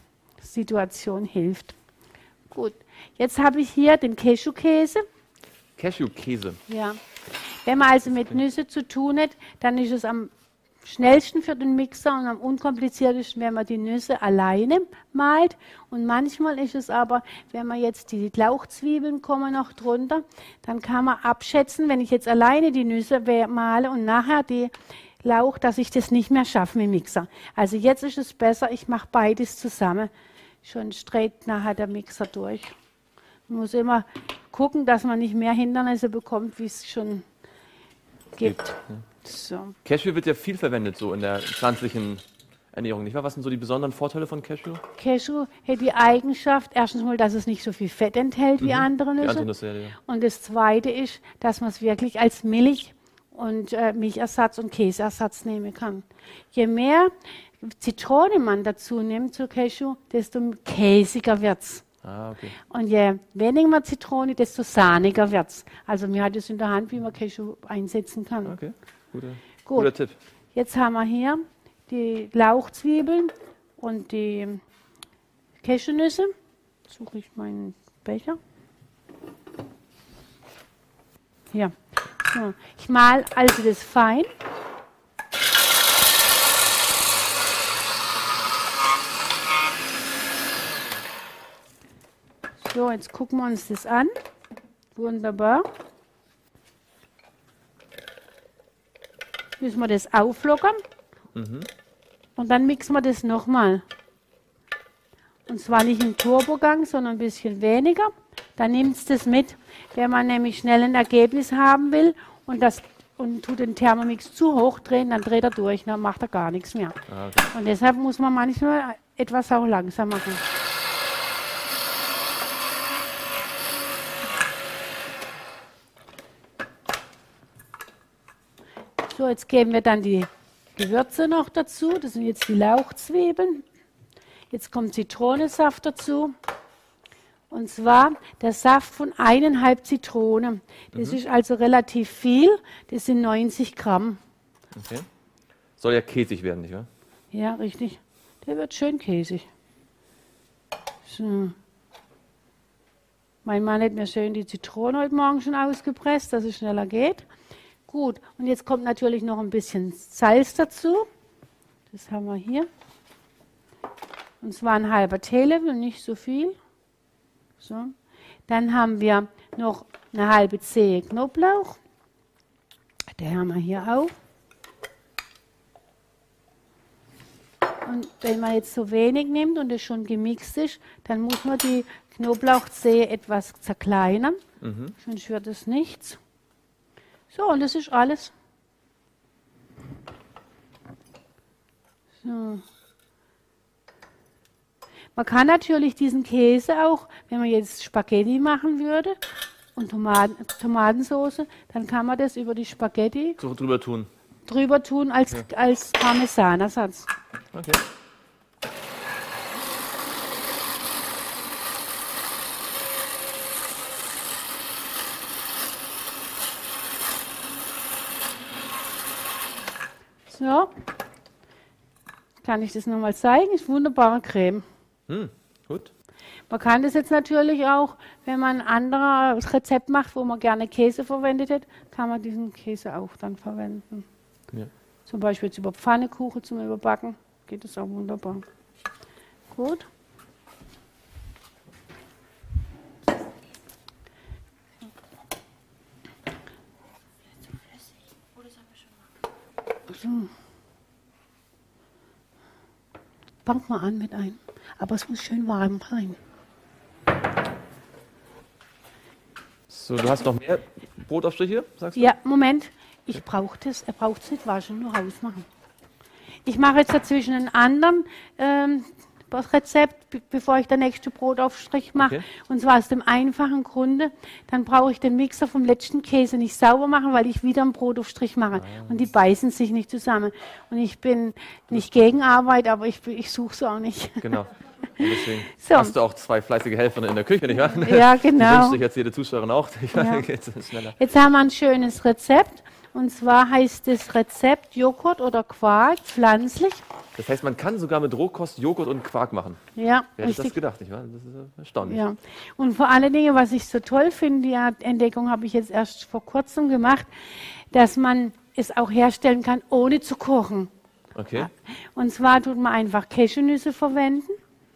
Situation hilft. Gut, jetzt habe ich hier den Cashewkäse. Cashewkäse? Ja. Wenn man also mit Nüsse zu tun hat, dann ist es am schnellsten für den Mixer und am unkompliziertesten, wenn man die Nüsse alleine malt. Und manchmal ist es aber, wenn man jetzt die Lauchzwiebeln kommen noch drunter, dann kann man abschätzen, wenn ich jetzt alleine die Nüsse male und nachher die Lauch, dass ich das nicht mehr schaffe mit dem Mixer. Also jetzt ist es besser, ich mache beides zusammen. Schon dreht nachher der Mixer durch. Man muss immer gucken, dass man nicht mehr Hindernisse bekommt, wie es schon gibt. gibt ja. So. Cashew wird ja viel verwendet, so in der pflanzlichen Ernährung, nicht wahr? Was sind so die besonderen Vorteile von Cashew? Cashew hat die Eigenschaft, erstens mal, dass es nicht so viel Fett enthält mhm. wie andere Nüsse. Ja, Nüsse ja. Und das Zweite ist, dass man es wirklich als Milch und äh, Milchersatz und Käseersatz nehmen kann. Je mehr Zitrone man dazu nimmt zu Cashew, desto käsiger wird es. Ah, okay. Und je weniger man Zitrone, desto sahniger wird es. Also mir hat es in der Hand, wie man Cashew einsetzen kann. Okay, guter, Gut. guter Tipp. Jetzt haben wir hier die Lauchzwiebeln und die Cashewnüsse. Suche ich meinen Becher. Hier. So. Ich mal also das fein. So, jetzt gucken wir uns das an. Wunderbar. Müssen wir das auflockern. Mhm. Und dann mixen wir das nochmal. Und zwar nicht im Turbogang, sondern ein bisschen weniger. Dann nimmt es das mit. Wenn man nämlich schnell ein Ergebnis haben will und, das, und tut den Thermomix zu hoch drehen, dann dreht er durch, dann macht er gar nichts mehr. Ah, okay. Und deshalb muss man manchmal etwas auch langsam machen. So, jetzt geben wir dann die Gewürze noch dazu. Das sind jetzt die Lauchzwiebeln. Jetzt kommt Zitronensaft dazu. Und zwar der Saft von eineinhalb Zitronen. Das mhm. ist also relativ viel. Das sind neunzig Gramm. Okay. Soll ja käsig werden, nicht wahr? Ja, richtig. Der wird schön käsig. So. Mein Mann hat mir schön die Zitrone heute Morgen schon ausgepresst, dass es schneller geht. Gut, und jetzt kommt natürlich noch ein bisschen Salz dazu. Das haben wir hier. Und zwar ein halber Teelöffel, nicht so viel. So. Dann haben wir noch eine halbe Zehe Knoblauch. Den haben wir hier auch. Und wenn man jetzt so wenig nimmt und es schon gemixt ist, dann muss man die Knoblauchzehe etwas zerkleinern. Mhm. Sonst wird es nichts. So, und das ist alles. So. Man kann natürlich diesen Käse auch, wenn man jetzt Spaghetti machen würde und Tomaten, Tomatensauce, dann kann man das über die Spaghetti so drüber tun. Drüber tun als, ja. als Parmesanersatz. Okay. So, kann ich das nochmal zeigen? Ist wunderbare Creme. Hm, gut. Man kann das jetzt natürlich auch, wenn man ein anderes Rezept macht, wo man gerne Käse verwendet hat, kann man diesen Käse auch dann verwenden. Ja. Zum Beispiel jetzt über Pfannekuchen zum Überbacken geht das auch wunderbar. Gut. So. Fang mal an mit einem, aber es muss schön warm sein. So, du hast noch mehr Brotaufstriche, sagst du? Ja, Moment, ich brauche das, er braucht es nicht waschen, nur rausmachen. Ich mache jetzt dazwischen einen anderen ähm, Rezept, be bevor ich den nächsten Brotaufstrich mache. Okay. Und zwar aus dem einfachen Grunde, dann brauche ich den Mixer vom letzten Käse nicht sauber machen, weil ich wieder einen Brotaufstrich mache. Ah. Und die beißen sich nicht zusammen. Und ich bin nicht gegen Arbeit, aber ich, ich suche es auch nicht. Genau. Und deswegen so. Hast du auch zwei fleißige Helfer in der Küche, nicht wahr? Ja, genau. Die wünscht sich jetzt jede Zuschauerin auch. Ja. Geht's schneller. Jetzt haben wir ein schönes Rezept. Und zwar heißt das Rezept Joghurt oder Quark, pflanzlich. Das heißt, man kann sogar mit Rohkost Joghurt und Quark machen. Ja, Wer hätte das gedacht, nicht wahr? Das ist erstaunlich. Ja. Und vor allen Dingen, was ich so toll finde, die Entdeckung habe ich jetzt erst vor kurzem gemacht, dass man es auch herstellen kann, ohne zu kochen. Okay. Ja. Und zwar tut man einfach Cashewnüsse verwenden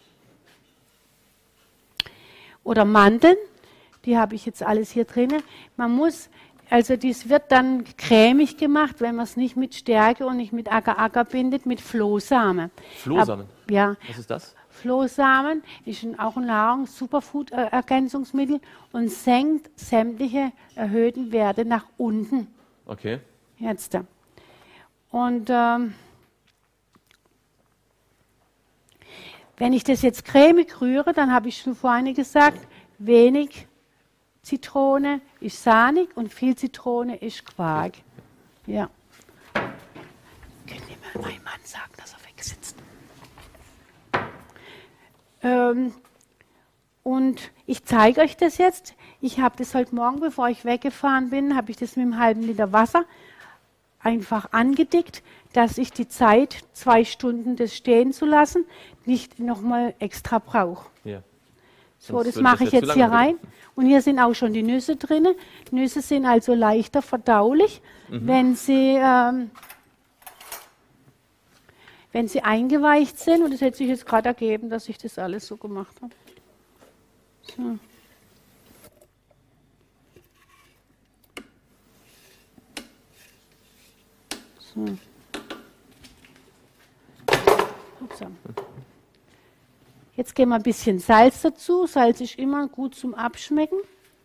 oder Mandeln. Die habe ich jetzt alles hier drin. Man muss Also dies wird dann cremig gemacht, wenn man es nicht mit Stärke und nicht mit Agar-Agar bindet, mit Flohsamen. Flohsamen? Ab, ja. Was ist das? Flohsamen ist ein, auch ein Nahrungs-Superfood-Ergänzungsmittel und senkt sämtliche erhöhten Werte nach unten. Okay. Jetzt da. Und ähm, wenn ich das jetzt cremig rühre, dann habe ich schon vorhin gesagt, wenig Zitrone ist sahnig und viel Zitrone ist Quark. Ja. Können Sie mal meinem Mann sagen, dass er wegsitzt? Ähm, und ich zeige euch das jetzt. Ich habe das heute Morgen, bevor ich weggefahren bin, habe ich das mit einem halben Liter Wasser einfach angedickt, dass ich die Zeit, zwei Stunden das stehen zu lassen, nicht nochmal extra brauche. Ja. So, das mache ich jetzt hier rein. Und hier sind auch schon die Nüsse drin. Nüsse sind also leichter verdaulich, mhm. wenn sie, ähm, wenn sie eingeweicht sind. Und das hat sich jetzt gerade ergeben, dass ich das alles so gemacht habe. So. So. Upsa. Jetzt geben wir ein bisschen Salz dazu. Salz ist immer gut zum Abschmecken.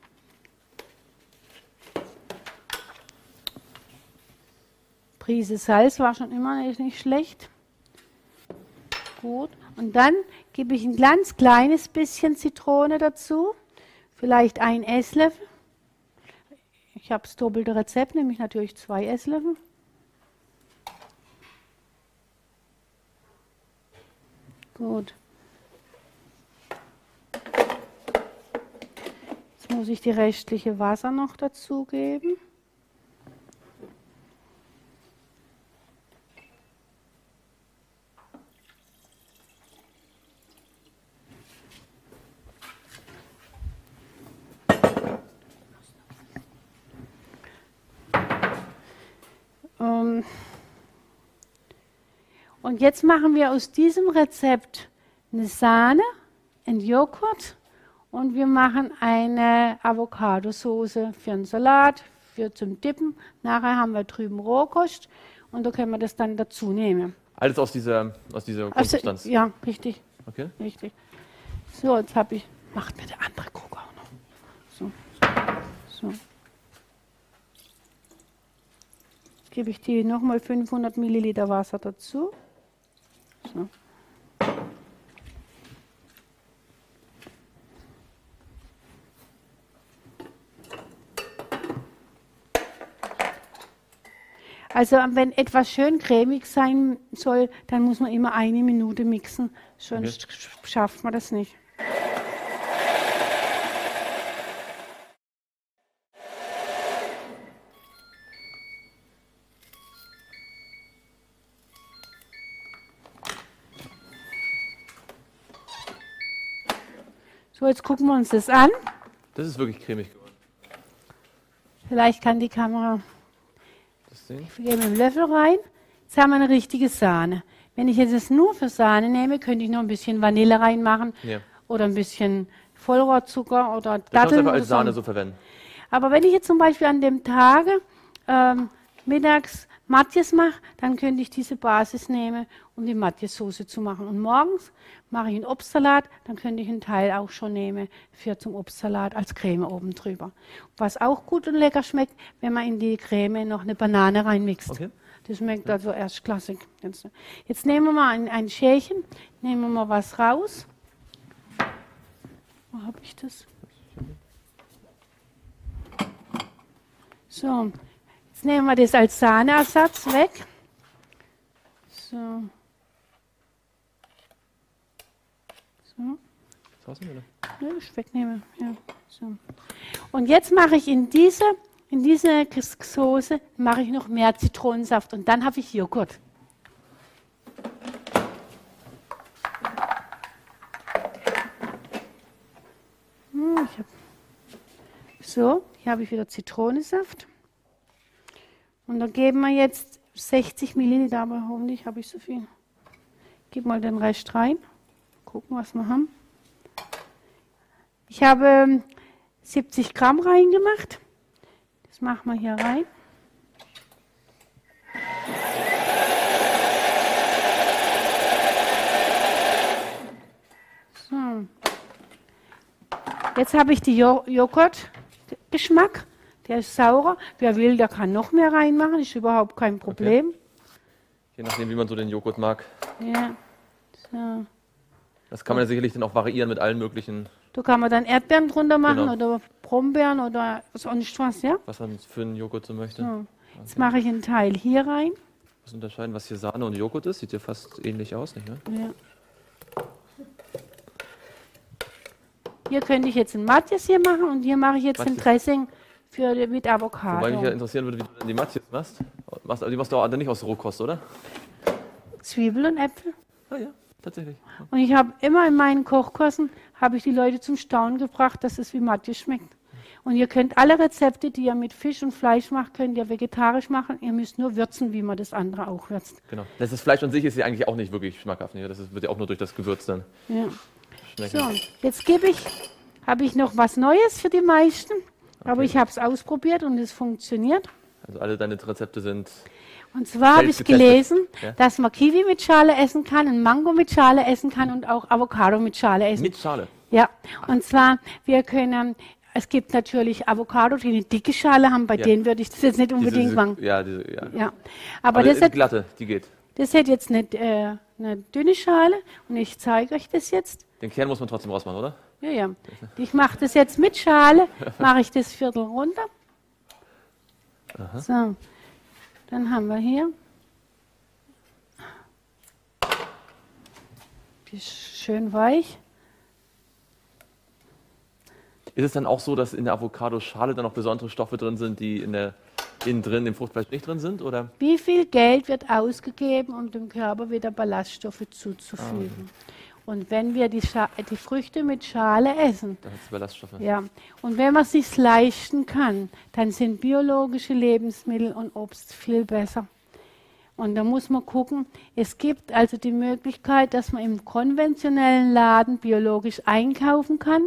Prise Salz war schon immer nicht schlecht. Gut. Und dann gebe ich ein ganz kleines bisschen Zitrone dazu. Vielleicht ein Esslöffel. Ich habe das doppelte Rezept, nämlich natürlich zwei Esslöffel. Gut. Jetzt muss ich die restliche Wasser noch dazugeben. Um, Und jetzt machen wir aus diesem Rezept eine Sahne, einen Joghurt und wir machen eine Avocado-Soße für einen Salat, für zum Dippen. Nachher haben wir drüben Rohkost und da können wir das dann dazu nehmen. Alles aus dieser, aus dieser Konsistenz? Also, ja, richtig. Okay. Richtig. So, jetzt habe ich, macht mir der andere Krug auch noch. So, so. so. Jetzt gebe ich die nochmal fünfhundert Milliliter Wasser dazu. So. Also wenn etwas schön cremig sein soll, dann muss man immer eine Minute mixen, sonst okay. schafft man das nicht. So, jetzt gucken wir uns das an. Das ist wirklich cremig geworden. Vielleicht kann die Kamera... Ich gebe einen Löffel rein. Jetzt haben wir eine richtige Sahne. Wenn ich jetzt das nur für Sahne nehme, könnte ich noch ein bisschen Vanille reinmachen ja. oder ein bisschen Vollrohrzucker oder Datteln. Das kannst du einfach als Sahne so verwenden. Aber wenn ich jetzt zum Beispiel an dem Tage ähm, mittags Matjes mache, dann könnte ich diese Basis nehmen, um die Matjes-Soße zu machen. Und morgens mache ich einen Obstsalat, dann könnte ich einen Teil auch schon nehmen für zum Obstsalat als Creme oben drüber. Was auch gut und lecker schmeckt, wenn man in die Creme noch eine Banane reinmixt. Okay. Das schmeckt also erstklassig. Jetzt, jetzt nehmen wir mal ein, ein Schälchen, nehmen wir mal was raus. Wo habe ich das? So. Jetzt nehmen wir das als Sahneersatz weg. So. So. Das rausnehmen, oder? Ja, ich wegnehme. Ja. So. Und jetzt mache ich in diese, in diese Soße mache ich noch mehr Zitronensaft und dann habe ich Joghurt. Hm, ich hab so, hier habe ich wieder Zitronensaft. Und da geben wir jetzt sechzig Milliliter, aber hoffentlich habe ich so viel. Gib mal den Rest rein. Gucken, was wir haben. Ich habe siebzig Gramm reingemacht. Das machen wir hier rein. So. Jetzt habe ich die Jo- Joghurt-Geschmack. Der ist saurer. Wer will, der kann noch mehr reinmachen. Ist überhaupt kein Problem. Okay. Je nachdem, wie man so den Joghurt mag. Ja. So. Das kann man ja sicherlich dann auch variieren mit allen möglichen. Da kann man dann Erdbeeren drunter machen Genau. oder Brombeeren oder sonst was, ja? Was man für einen Joghurt so möchte. So. Okay. Jetzt mache ich einen Teil hier rein. Ich muss unterscheiden, was hier Sahne und Joghurt ist. Sieht ja fast ähnlich aus, nicht wahr? Ja. Hier könnte ich jetzt ein Matjes hier machen und hier mache ich jetzt ein Matjes. Dressing für, mit Avocado. Wobei mich ja interessieren würde, wie du denn die Matjes machst. machst. Aber die machst du auch nicht aus Rohkost, oder? Zwiebel und Äpfel. Ah ja, tatsächlich. Und ich habe immer in meinen Kochkursen, habe ich die Leute zum Staunen gebracht, dass es wie Matjes schmeckt. Und ihr könnt alle Rezepte, die ihr mit Fisch und Fleisch macht, könnt ihr vegetarisch machen. Ihr müsst nur würzen, wie man das andere auch würzt. Genau. Das ist Fleisch an sich ist ja eigentlich auch nicht wirklich schmackhaft. Ne? Das ist, wird ja auch nur durch das Gewürz dann Ja. schmecken. So, jetzt gebe ich, habe ich noch was Neues für die meisten. Aber Okay. ich habe es ausprobiert und es funktioniert. Also alle deine Rezepte sind Und zwar habe ich Selbst getestet. gelesen, Ja. dass man Kiwi mit Schale essen kann, und Mango mit Schale essen kann und auch Avocado mit Schale essen. Mit Schale. Ja, und zwar, wir können, es gibt natürlich Avocado, die eine dicke Schale haben, bei Ja. denen würde ich das jetzt nicht unbedingt Diese, machen. ja, diese, ja. Ja. Aber, Aber das die hat, glatte, die geht. das hat jetzt eine, äh, eine dünne Schale, und ich zeige euch das jetzt. Den Kern muss man trotzdem rausmachen, oder? Ja, ja. Ich mache das jetzt mit Schale, mache ich das Viertel runter. Aha. So, dann haben wir hier. Die ist schön weich. Ist es dann auch so, dass in der Avocado-Schale dann noch besondere Stoffe drin sind, die in der, innen drin im Fruchtfleisch nicht drin sind? Oder? Wie viel Geld wird ausgegeben, um dem Körper wieder Ballaststoffe zuzufügen? Und wenn wir die, Scha die Früchte mit Schale essen, Da hat es Ballaststoffe. ja, und wenn man es sich leisten kann, dann sind biologische Lebensmittel und Obst viel besser. Und da muss man gucken, es gibt also die Möglichkeit, dass man im konventionellen Laden biologisch einkaufen kann.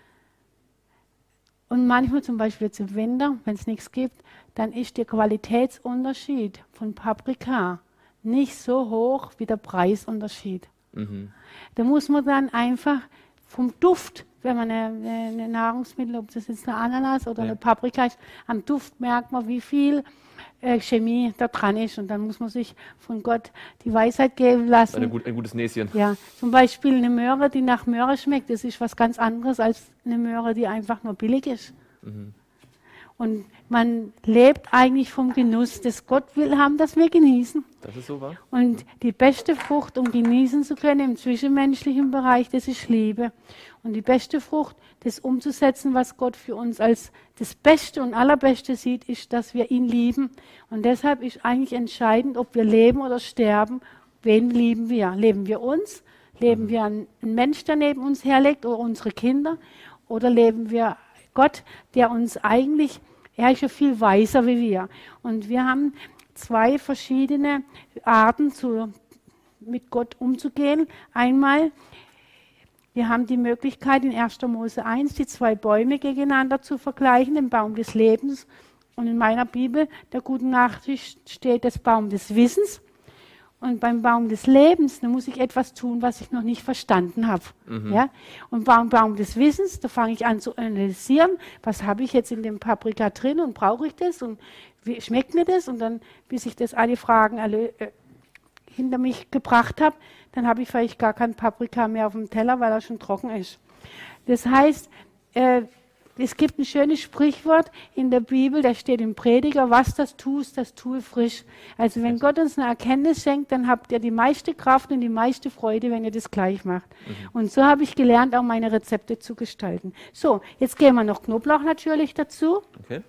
Und manchmal, zum Beispiel jetzt im Winter, wenn es nichts gibt, dann ist der Qualitätsunterschied von Paprika nicht so hoch wie der Preisunterschied. Mhm. Da muss man dann einfach vom Duft, wenn man eine, eine Nahrungsmittel, ob das jetzt eine Ananas oder Ja. eine Paprika ist, am Duft merkt man, wie viel äh, Chemie da dran ist. Und dann muss man sich von Gott die Weisheit geben lassen. Eine gut, ein gutes Näschen. Ja, zum Beispiel eine Möhre, die nach Möhre schmeckt, das ist was ganz anderes als eine Möhre, die einfach nur billig ist. Mhm. Und man lebt eigentlich vom Genuss, das Gott will haben, dass wir genießen. Das ist so wahr? Und die beste Frucht, um genießen zu können im zwischenmenschlichen Bereich, das ist Liebe. Und die beste Frucht, das umzusetzen, was Gott für uns als das Beste und Allerbeste sieht, ist, dass wir ihn lieben. Und deshalb ist eigentlich entscheidend, ob wir leben oder sterben, wen lieben wir? Leben wir uns? Leben wir einen Mensch, der neben uns herlegt, oder unsere Kinder? Oder leben wir Gott, der uns eigentlich, er ist ja viel weiser wie wir. Und wir haben zwei verschiedene Arten, zu, mit Gott umzugehen. Einmal, wir haben die Möglichkeit, in erster Mose eins die zwei Bäume gegeneinander zu vergleichen, den Baum des Lebens. Und in meiner Bibel, der guten Nachricht, steht das Baum des Wissens. Und beim Baum des Lebens, da muss ich etwas tun, was ich noch nicht verstanden habe. Mhm. Ja? Und beim Baum des Wissens, da fange ich an zu analysieren, was habe ich jetzt in dem Paprika drin und brauche ich das und wie schmeckt mir das? Und dann, bis ich das alle Fragen alle, äh, hinter mich gebracht habe, dann habe ich vielleicht gar kein Paprika mehr auf dem Teller, weil er schon trocken ist. Das heißt, äh, es gibt ein schönes Sprichwort in der Bibel, da steht im Prediger, was das tust, das tue frisch. Also wenn Gott uns eine Erkenntnis schenkt, dann habt ihr die meiste Kraft und die meiste Freude, wenn ihr das gleich macht. Mhm. Und so habe ich gelernt, auch meine Rezepte zu gestalten. So, jetzt geben wir noch Knoblauch natürlich dazu. Okay.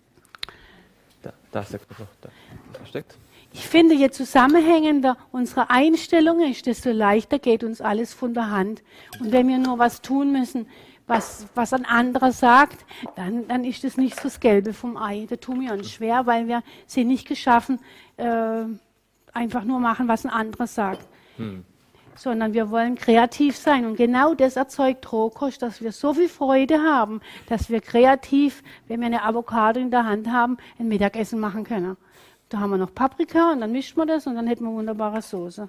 Da, da ist der Knoblauch da versteckt. Ich finde, je zusammenhängender unsere Einstellung ist, desto leichter geht uns alles von der Hand. Und wenn wir nur was tun müssen, was, was ein anderer sagt, dann, dann ist das nicht so das Gelbe vom Ei. Da tun wir uns schwer, weil wir sind nicht geschaffen, äh, einfach nur machen, was ein anderer sagt. Hm. Sondern wir wollen kreativ sein. Und genau das erzeugt Rohkost, dass wir so viel Freude haben, dass wir kreativ, wenn wir eine Avocado in der Hand haben, ein Mittagessen machen können. Da haben wir noch Paprika und dann mischt man das und dann hätten wir wunderbare Soße.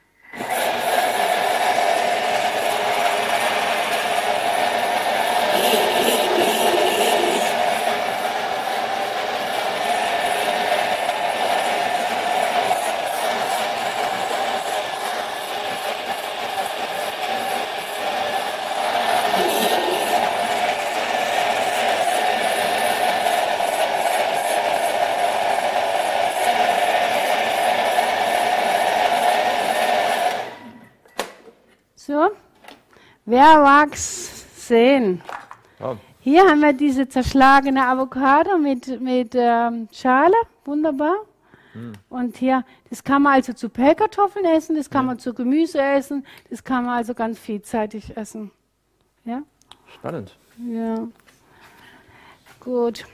So, wer mag's sehen? Wow. Hier haben wir diese zerschlagene Avocado mit, mit ähm, Schale, wunderbar. Mm. Und hier, das kann man also zu Pellkartoffeln essen, das kann ja. man zu Gemüse essen, das kann man also ganz vielseitig essen. Ja? Spannend. Ja. Gut.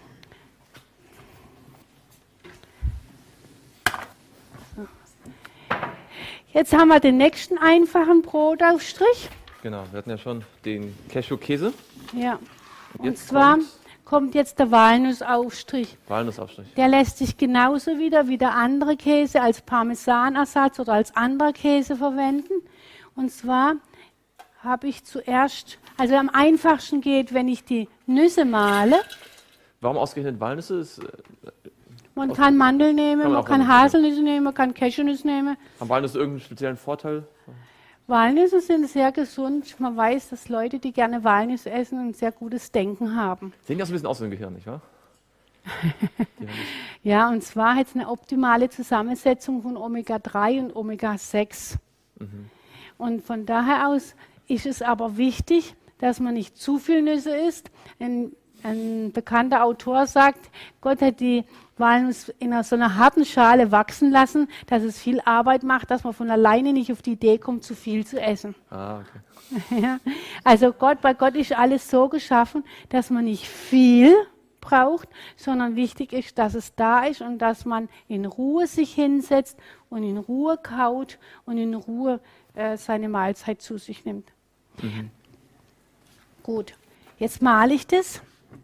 Jetzt haben wir den nächsten einfachen Brotaufstrich. Genau, wir hatten ja schon den Cashew-Käse. Ja. Und, Und zwar kommt kommt jetzt der Walnussaufstrich. Walnussaufstrich. Der lässt sich genauso wieder wie der andere Käse als Parmesanersatz oder als anderer Käse verwenden. Und zwar habe ich zuerst, also am einfachsten geht, wenn ich die Nüsse mahle. Warum ausgerechnet Walnüsse? Ist, äh, Man kann Mandeln nehmen, kann man man auch kann Walnüsse Haselnüsse nehmen, man kann Cashewnüsse nehmen. haben Walnüsse irgendeinen speziellen Vorteil? Walnüsse sind sehr gesund. Man weiß, dass Leute, die gerne Walnüsse essen, ein sehr gutes Denken haben. Sehen ja so ein bisschen aus wie ein Gehirn, nicht wahr? Ja, und zwar hat es eine optimale Zusammensetzung von Omega drei und Omega sechs. Mhm. Und von daher aus ist es aber wichtig, dass man nicht zu viel Nüsse isst. Ein, ein bekannter Autor sagt, Gott hat die Walnuss in einer, so einer harten Schale wachsen lassen, dass es viel Arbeit macht, dass man von alleine nicht auf die Idee kommt, zu viel zu essen. Ah, okay. Ja, also Gott, bei Gott ist alles so geschaffen, dass man nicht viel braucht, sondern wichtig ist, dass es da ist und dass man in Ruhe sich hinsetzt und in Ruhe kaut und in Ruhe äh, seine Mahlzeit zu sich nimmt. Mhm. Gut, jetzt male ich das.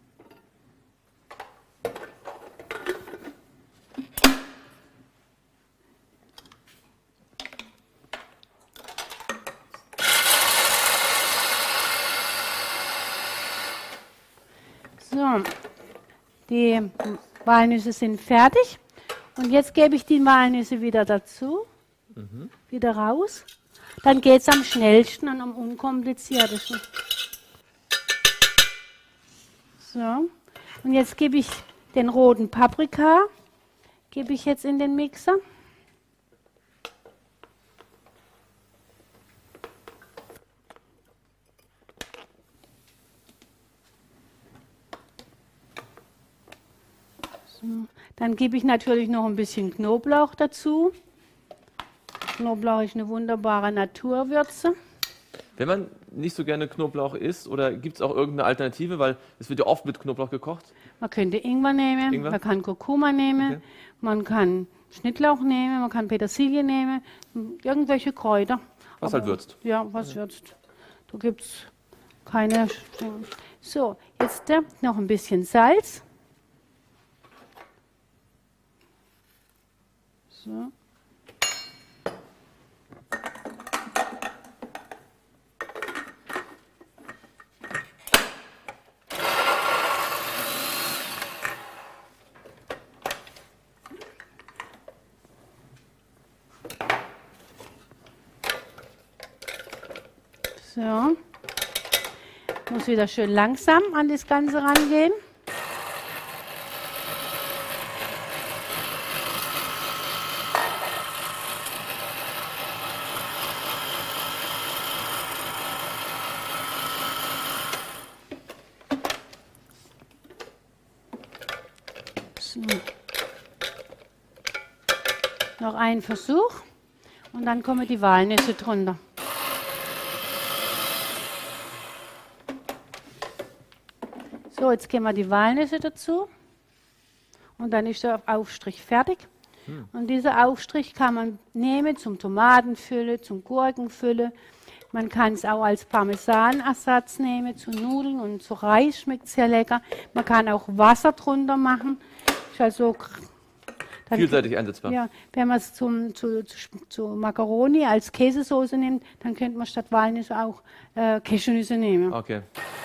So, die Walnüsse sind fertig und jetzt gebe ich die Walnüsse wieder dazu, mhm. wieder raus. Dann geht es am schnellsten und am unkompliziertesten. So, und jetzt gebe ich den roten Paprika, gebe ich jetzt in den Mixer. Dann gebe ich natürlich noch ein bisschen Knoblauch dazu. Knoblauch ist eine wunderbare Naturwürze. Wenn man nicht so gerne Knoblauch isst, oder gibt es auch irgendeine Alternative, weil es wird ja oft mit Knoblauch gekocht? Man könnte Ingwer nehmen, Ingwer? Man kann Kurkuma nehmen, okay. Man kann Schnittlauch nehmen, man kann Petersilie nehmen, irgendwelche Kräuter. Was Aber, halt würzt. Ja, was ja. würzt. Da gibt es keine... So, jetzt noch ein bisschen Salz. So. So. Muss wieder schön langsam an das Ganze rangehen. So. Noch ein Versuch und dann kommen die Walnüsse drunter. So, jetzt geben wir die Walnüsse dazu und dann ist der Aufstrich fertig. Hm. Und dieser Aufstrich kann man nehmen zum Tomatenfülle, zum Gurkenfülle. Man kann es auch als Parmesanersatz nehmen, zu Nudeln und zu Reis schmeckt sehr lecker. Man kann auch Wasser drunter machen. Ist also dann, vielseitig einsetzbar. Ja, wenn man es zum, zu, zu, zu Macaroni als Käsesoße nimmt, dann könnte man statt Walnüsse auch äh, Cashewnüsse nehmen. Okay.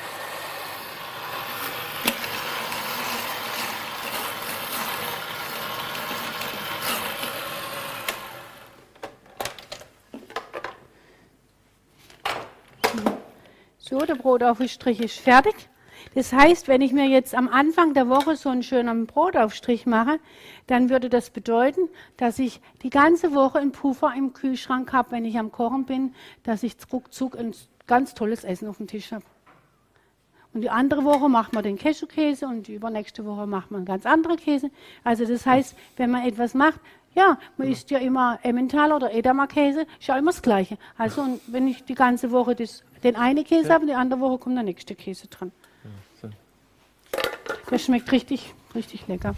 So, der Brotaufstrich ist fertig. Das heißt, wenn ich mir jetzt am Anfang der Woche so einen schönen Brotaufstrich mache, dann würde das bedeuten, dass ich die ganze Woche einen Puffer im Kühlschrank habe, wenn ich am Kochen bin, dass ich ruckzuck ein ganz tolles Essen auf dem Tisch habe. Und die andere Woche macht man den Cashewkäse und die übernächste Woche macht man ganz andere Käse. Also das heißt, wenn man etwas macht, ja, man isst ja immer Emmentaler oder Edamer Käse, ist ja immer das Gleiche. Also und wenn ich die ganze Woche das, den einen Käse ja. habe, die andere Woche kommt der nächste Käse dran. Ja, so. Das schmeckt richtig, richtig lecker.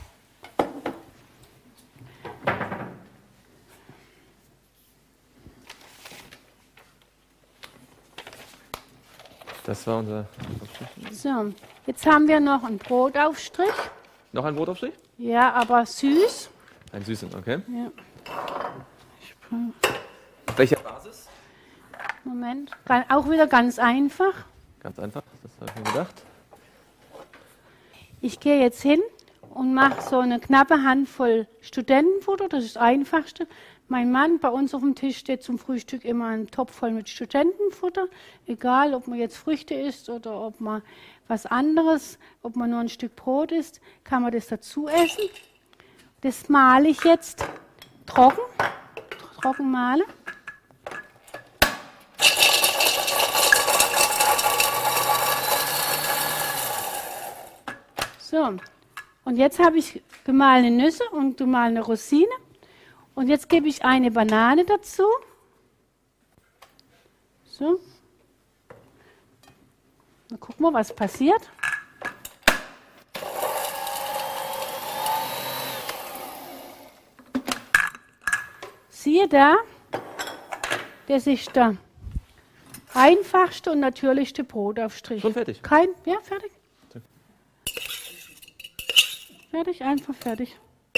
Da Das war unser... So, jetzt haben wir noch einen Brotaufstrich. Noch ein Brotaufstrich? Ja, aber süß. Ein süßen, okay. Ja. Auf welcher Basis? Moment, auch wieder ganz einfach. Ganz einfach, das habe ich mir gedacht. Ich gehe jetzt hin und mache so eine knappe Handvoll Studentenfutter, das ist das Einfachste. Mein Mann, bei uns auf dem Tisch steht zum Frühstück immer ein Topf voll mit Studentenfutter. Egal, ob man jetzt Früchte isst oder ob man was anderes, ob man nur ein Stück Brot isst, kann man das dazu essen. Das male ich jetzt trocken, trocken male. So, und jetzt habe ich gemahlene Nüsse und gemahlene Rosine. Und jetzt gebe ich eine Banane dazu. So. Dann gucken wir, was passiert. Siehe da, das ist der einfachste und natürlichste Brotaufstrich. Schon fertig? Kein, ja, fertig. Fertig, einfach fertig.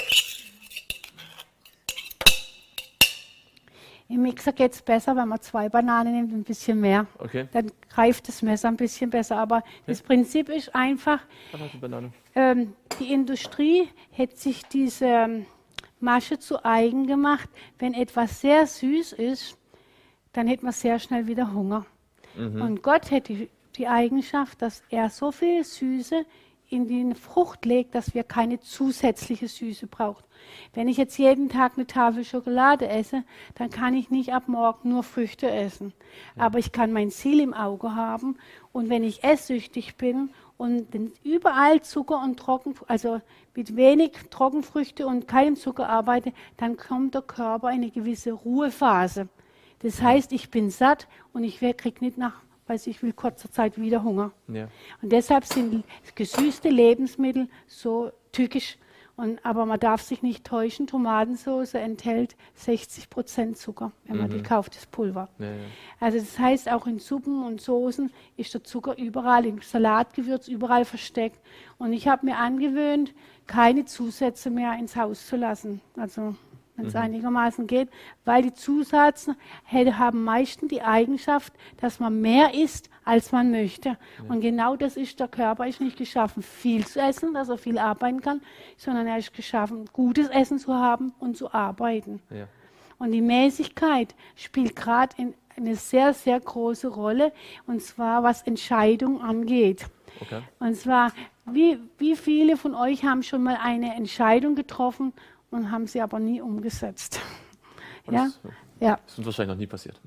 Im Mixer geht es besser, wenn man zwei Bananen nimmt, ein bisschen mehr. Okay. Dann greift das Messer ein bisschen besser. Aber okay. Das Prinzip ist einfach, die, Banane. Ähm, die Industrie hätte sich diese Masche zu eigen gemacht. Wenn etwas sehr süß ist, dann hätte man sehr schnell wieder Hunger. Mhm. Und Gott hätte die, die Eigenschaft, dass er so viel Süße in die Frucht legt, dass wir keine zusätzliche Süße brauchen. Wenn ich jetzt jeden Tag eine Tafel Schokolade esse, dann kann ich nicht ab morgen nur Früchte essen. Ja. Aber ich kann mein Ziel im Auge haben. Und wenn ich esssüchtig bin und überall Zucker und Trocken, also mit wenig Trockenfrüchte und keinem Zucker arbeite, dann kommt der Körper in eine gewisse Ruhephase. Das heißt, ich bin satt und ich kriege nicht nach weil ich will kurzer Zeit wieder Hunger. Ja. Und deshalb sind gesüßte Lebensmittel so tückisch. Und, aber man darf sich nicht täuschen, Tomatensauce enthält sechzig Prozent Zucker, wenn man mhm. die kauft, das Pulver. Ja, ja. Also das heißt, auch in Suppen und Soßen ist der Zucker überall, im Salatgewürz überall versteckt. Und ich habe mir angewöhnt, keine Zusätze mehr ins Haus zu lassen. Also wenn es mhm. einigermaßen geht, weil die Zusätze haben meistens die Eigenschaft, dass man mehr isst, als man möchte. Ja. Und genau das ist, der Körper ist nicht geschaffen, viel zu essen, dass er viel arbeiten kann, sondern er ist geschaffen, gutes Essen zu haben und zu arbeiten. Ja. Und die Mäßigkeit spielt gerade eine sehr, sehr große Rolle, und zwar was Entscheidungen angeht. Okay. Und zwar, wie, wie viele von euch haben schon mal eine Entscheidung getroffen und haben sie aber nie umgesetzt? Ja? Das, ja. Das ist wahrscheinlich noch nie passiert.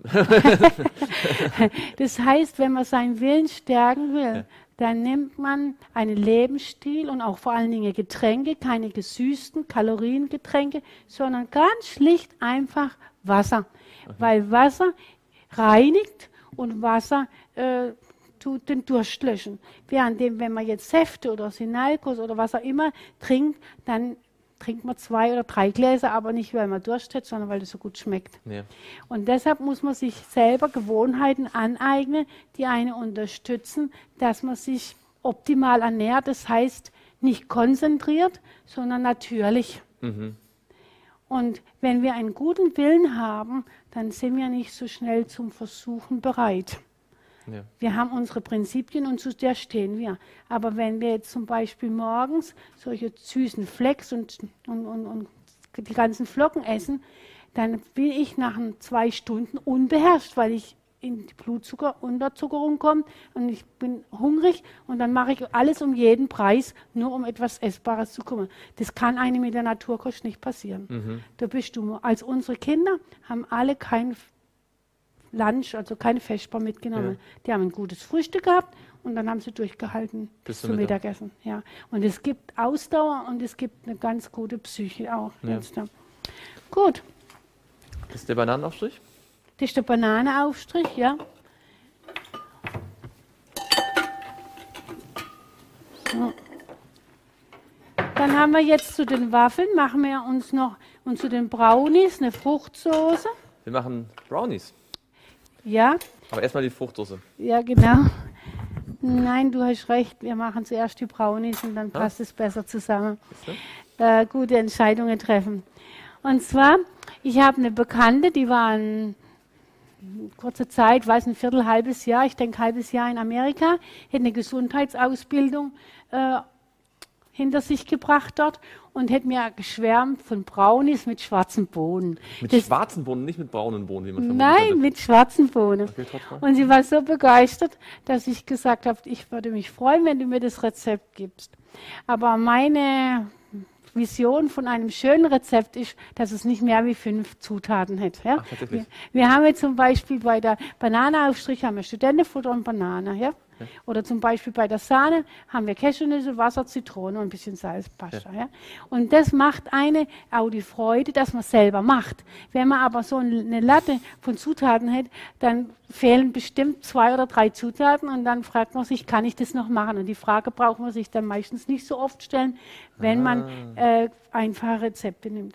Das heißt, wenn man seinen Willen stärken will, ja. dann nimmt man einen Lebensstil und auch vor allen Dingen Getränke, keine gesüßten Kaloriengetränke, sondern ganz schlicht einfach Wasser. Okay. Weil Wasser reinigt und Wasser äh, tut den Durst löschen. Währenddem, wenn man jetzt Säfte oder Sinalkos oder was auch immer trinkt, dann trinkt man zwei oder drei Gläser, aber nicht, weil man Durst hat, sondern weil es so gut schmeckt. Ja. Und deshalb muss man sich selber Gewohnheiten aneignen, die einen unterstützen, dass man sich optimal ernährt. Das heißt, nicht konzentriert, sondern natürlich. Mhm. Und wenn wir einen guten Willen haben, dann sind wir nicht so schnell zum Versuchen bereit. Ja. Wir haben unsere Prinzipien und zu der stehen wir. Aber wenn wir jetzt zum Beispiel morgens solche süßen Flecks und, und, und, und die ganzen Flocken essen, dann bin ich nach zwei Stunden unbeherrscht, weil ich in die Blutzucker, Unterzuckerung komme und ich bin hungrig und dann mache ich alles um jeden Preis, nur um etwas Essbares zu bekommen. Das kann einem mit der Naturkost nicht passieren. Mhm. Da bist du, als unsere Kinder haben alle kein Lunch, also keine Vesper mitgenommen. Ja. Die haben ein gutes Frühstück gehabt und dann haben sie durchgehalten bis, bis zum Mittag. Mittagessen. Ja. Und es gibt Ausdauer und es gibt eine ganz gute Psyche auch. Ja. Jetzt da. Gut. Das ist der Bananenaufstrich? Das ist der Bananenaufstrich, ja. So. Dann haben wir jetzt zu den Waffeln, machen wir uns noch, und zu den Brownies eine Fruchtsoße. Wir machen Brownies. Ja. Aber erstmal die Fruchtsoße. Ja, genau. Nein, du hast recht. Wir machen zuerst die Brownies und dann Ja. passt es besser zusammen. Siehst du? Äh, gute Entscheidungen treffen. Und zwar, ich habe eine Bekannte, die war ein kurze Zeit, weiß ein Viertel, halbes Jahr, ich denke halbes Jahr in Amerika, hat eine Gesundheitsausbildung äh, hinter sich gebracht dort und hat mir geschwärmt von Brownies mit schwarzen Bohnen. Mit Das- schwarzen Bohnen, nicht mit braunen Bohnen, wie man vermutet Nein, hätte. mit schwarzen Bohnen. Okay, trotzdem. Und sie war so begeistert, dass ich gesagt habe, ich würde mich freuen, wenn du mir das Rezept gibst. Aber meine Vision von einem schönen Rezept ist, dass es nicht mehr wie fünf Zutaten hat. Ja? Ach, tatsächlich. Wir, wir haben jetzt zum Beispiel bei der Bananaufstrich haben wir Studentenfutter und Banane. Ja? Ja. Oder zum Beispiel bei der Sahne haben wir Cashewnüsse, Wasser, Zitrone und ein bisschen Salz, Pasta. Ja. Ja? Und das macht eine auch die Freude, dass man selber macht. Wenn man aber so eine Latte von Zutaten hat, dann fehlen bestimmt zwei oder drei Zutaten und dann fragt man sich, kann ich das noch machen? Und die Frage braucht man sich dann meistens nicht so oft stellen, wenn Ah. man äh, einfache Rezepte nimmt.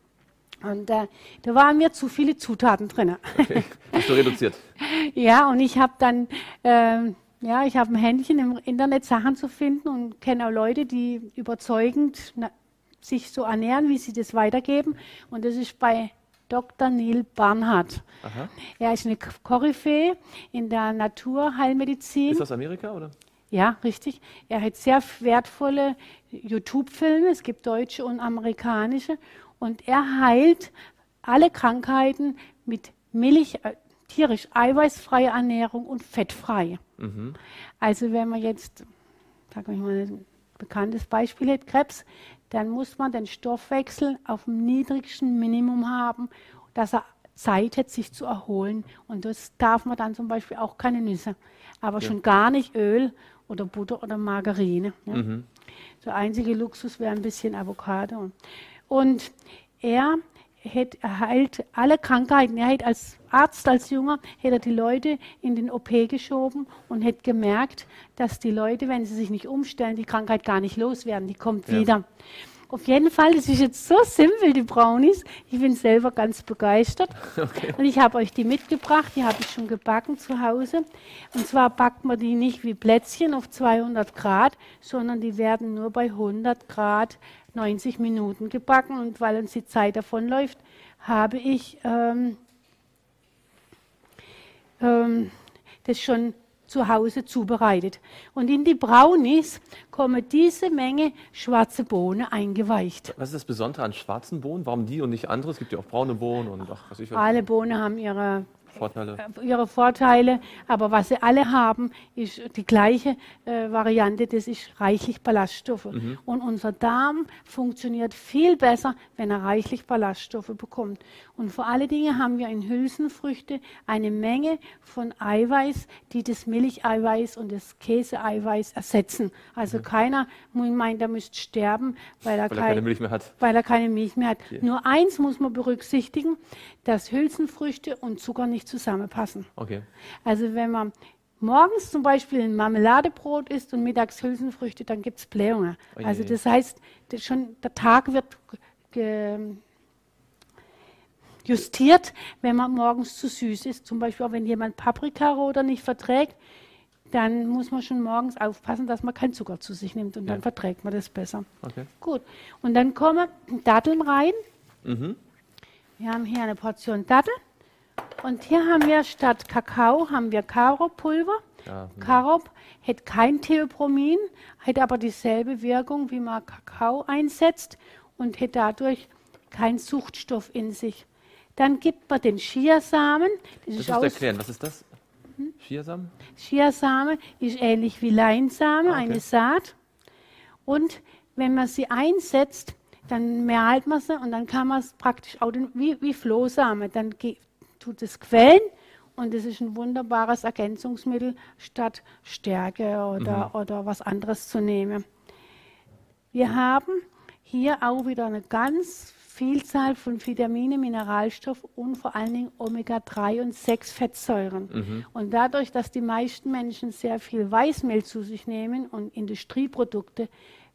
Und äh, da waren mir zu viele Zutaten drin. Okay. Hast du reduziert? Ja, und ich habe dann, ähm, ja, ich habe ein Händchen im Internet Sachen zu finden und kenne auch Leute, die überzeugend na, sich so ernähren, wie sie das weitergeben. Und das ist bei Doktor Neil Barnhardt. Aha. Er ist eine Koryphäe in der Naturheilmedizin. Ist das Amerika, oder? Ja, richtig. Er hat sehr wertvolle YouTube-Filme, es gibt deutsche und amerikanische. Und er heilt alle Krankheiten mit Milch, äh, tierisch eiweißfreie Ernährung und fettfrei. Mhm. Also wenn man jetzt, sagen wir mal, ein bekanntes Beispiel hat, Krebs, dann muss man den Stoffwechsel auf dem niedrigsten Minimum haben, dass er Zeit hat, sich zu erholen. Und das darf man dann zum Beispiel auch keine Nüsse, aber Ja. schon gar nicht Öl oder Butter oder Margarine. Ja. Mhm. Der einzige Luxus wäre ein bisschen Avocado. Und er hat, er heilt alle Krankheiten. Er hat als Arzt, als Junger, hat er die Leute in den O P geschoben und hat gemerkt, dass die Leute, wenn sie sich nicht umstellen, die Krankheit gar nicht loswerden. Die kommt Ja. wieder. Auf jeden Fall, das ist jetzt so simpel, die Brownies. Ich bin selber ganz begeistert. Okay. Und ich habe euch die mitgebracht, die habe ich schon gebacken zu Hause. Und zwar backt man die nicht wie Plätzchen auf zweihundert Grad, sondern die werden nur bei hundert Grad neunzig Minuten gebacken. Und weil uns die Zeit davonläuft, habe ich ähm, ähm, das schon zu Hause zubereitet. Und in die Brownies kommen diese Menge schwarze Bohnen eingeweicht. Was ist das Besondere an schwarzen Bohnen? Warum die und nicht andere? Es gibt ja auch braune Bohnen und ach, was ich was. Alle Bohnen haben ihre Vorteile. ihre Vorteile, aber was sie alle haben, ist die gleiche äh, Variante, das ist reichlich Ballaststoffe. Mhm. Und unser Darm funktioniert viel besser, wenn er reichlich Ballaststoffe bekommt. Und vor allen Dingen haben wir in Hülsenfrüchte eine Menge von Eiweiß, die das Milcheiweiß und das Käseeiweiß ersetzen. Also Mhm. keiner meint, er müsste sterben, weil er, Weil er kein, keine Milch mehr hat. weil er keine Milch mehr hat. Okay. Nur eins muss man berücksichtigen, dass Hülsenfrüchte und Zucker nicht zusammenpassen. Okay. Also wenn man morgens zum Beispiel ein Marmeladebrot isst und mittags Hülsenfrüchte, dann gibt es Blähungen. Oje. Also das heißt, das schon, der Tag wird ge justiert, wenn man morgens zu süß ist. Zum Beispiel auch wenn jemand Paprikaroder nicht verträgt, dann muss man schon morgens aufpassen, dass man keinen Zucker zu sich nimmt und Ja. dann verträgt man das besser. Okay. Gut, und dann kommen Datteln rein. Mhm. Wir haben hier eine Portion Dattel und hier haben wir statt Kakao haben wir Karopulver. Ja, hm. Karob hat kein Theopromin, hat aber dieselbe Wirkung, wie man Kakao einsetzt und hat dadurch keinen Suchtstoff in sich. Dann gibt man den Chiasamen. Das ist musst du aus- erklären. Was ist das? Chiasamen? Chiasame ist ähnlich wie Leinsame, Ah, okay. eine Saat. Und wenn man sie einsetzt, dann mahlt man sie und dann kann man es praktisch auch den, wie, wie Flohsame, dann ge- tut es quellen und es ist ein wunderbares Ergänzungsmittel, statt Stärke oder, Mhm. oder was anderes zu nehmen. Wir haben hier auch wieder eine ganz Vielzahl von Vitamine, Mineralstoffen und vor allen Dingen Omega drei und sechs Fettsäuren. Mhm. Und dadurch, dass die meisten Menschen sehr viel Weißmehl zu sich nehmen und Industrieprodukte,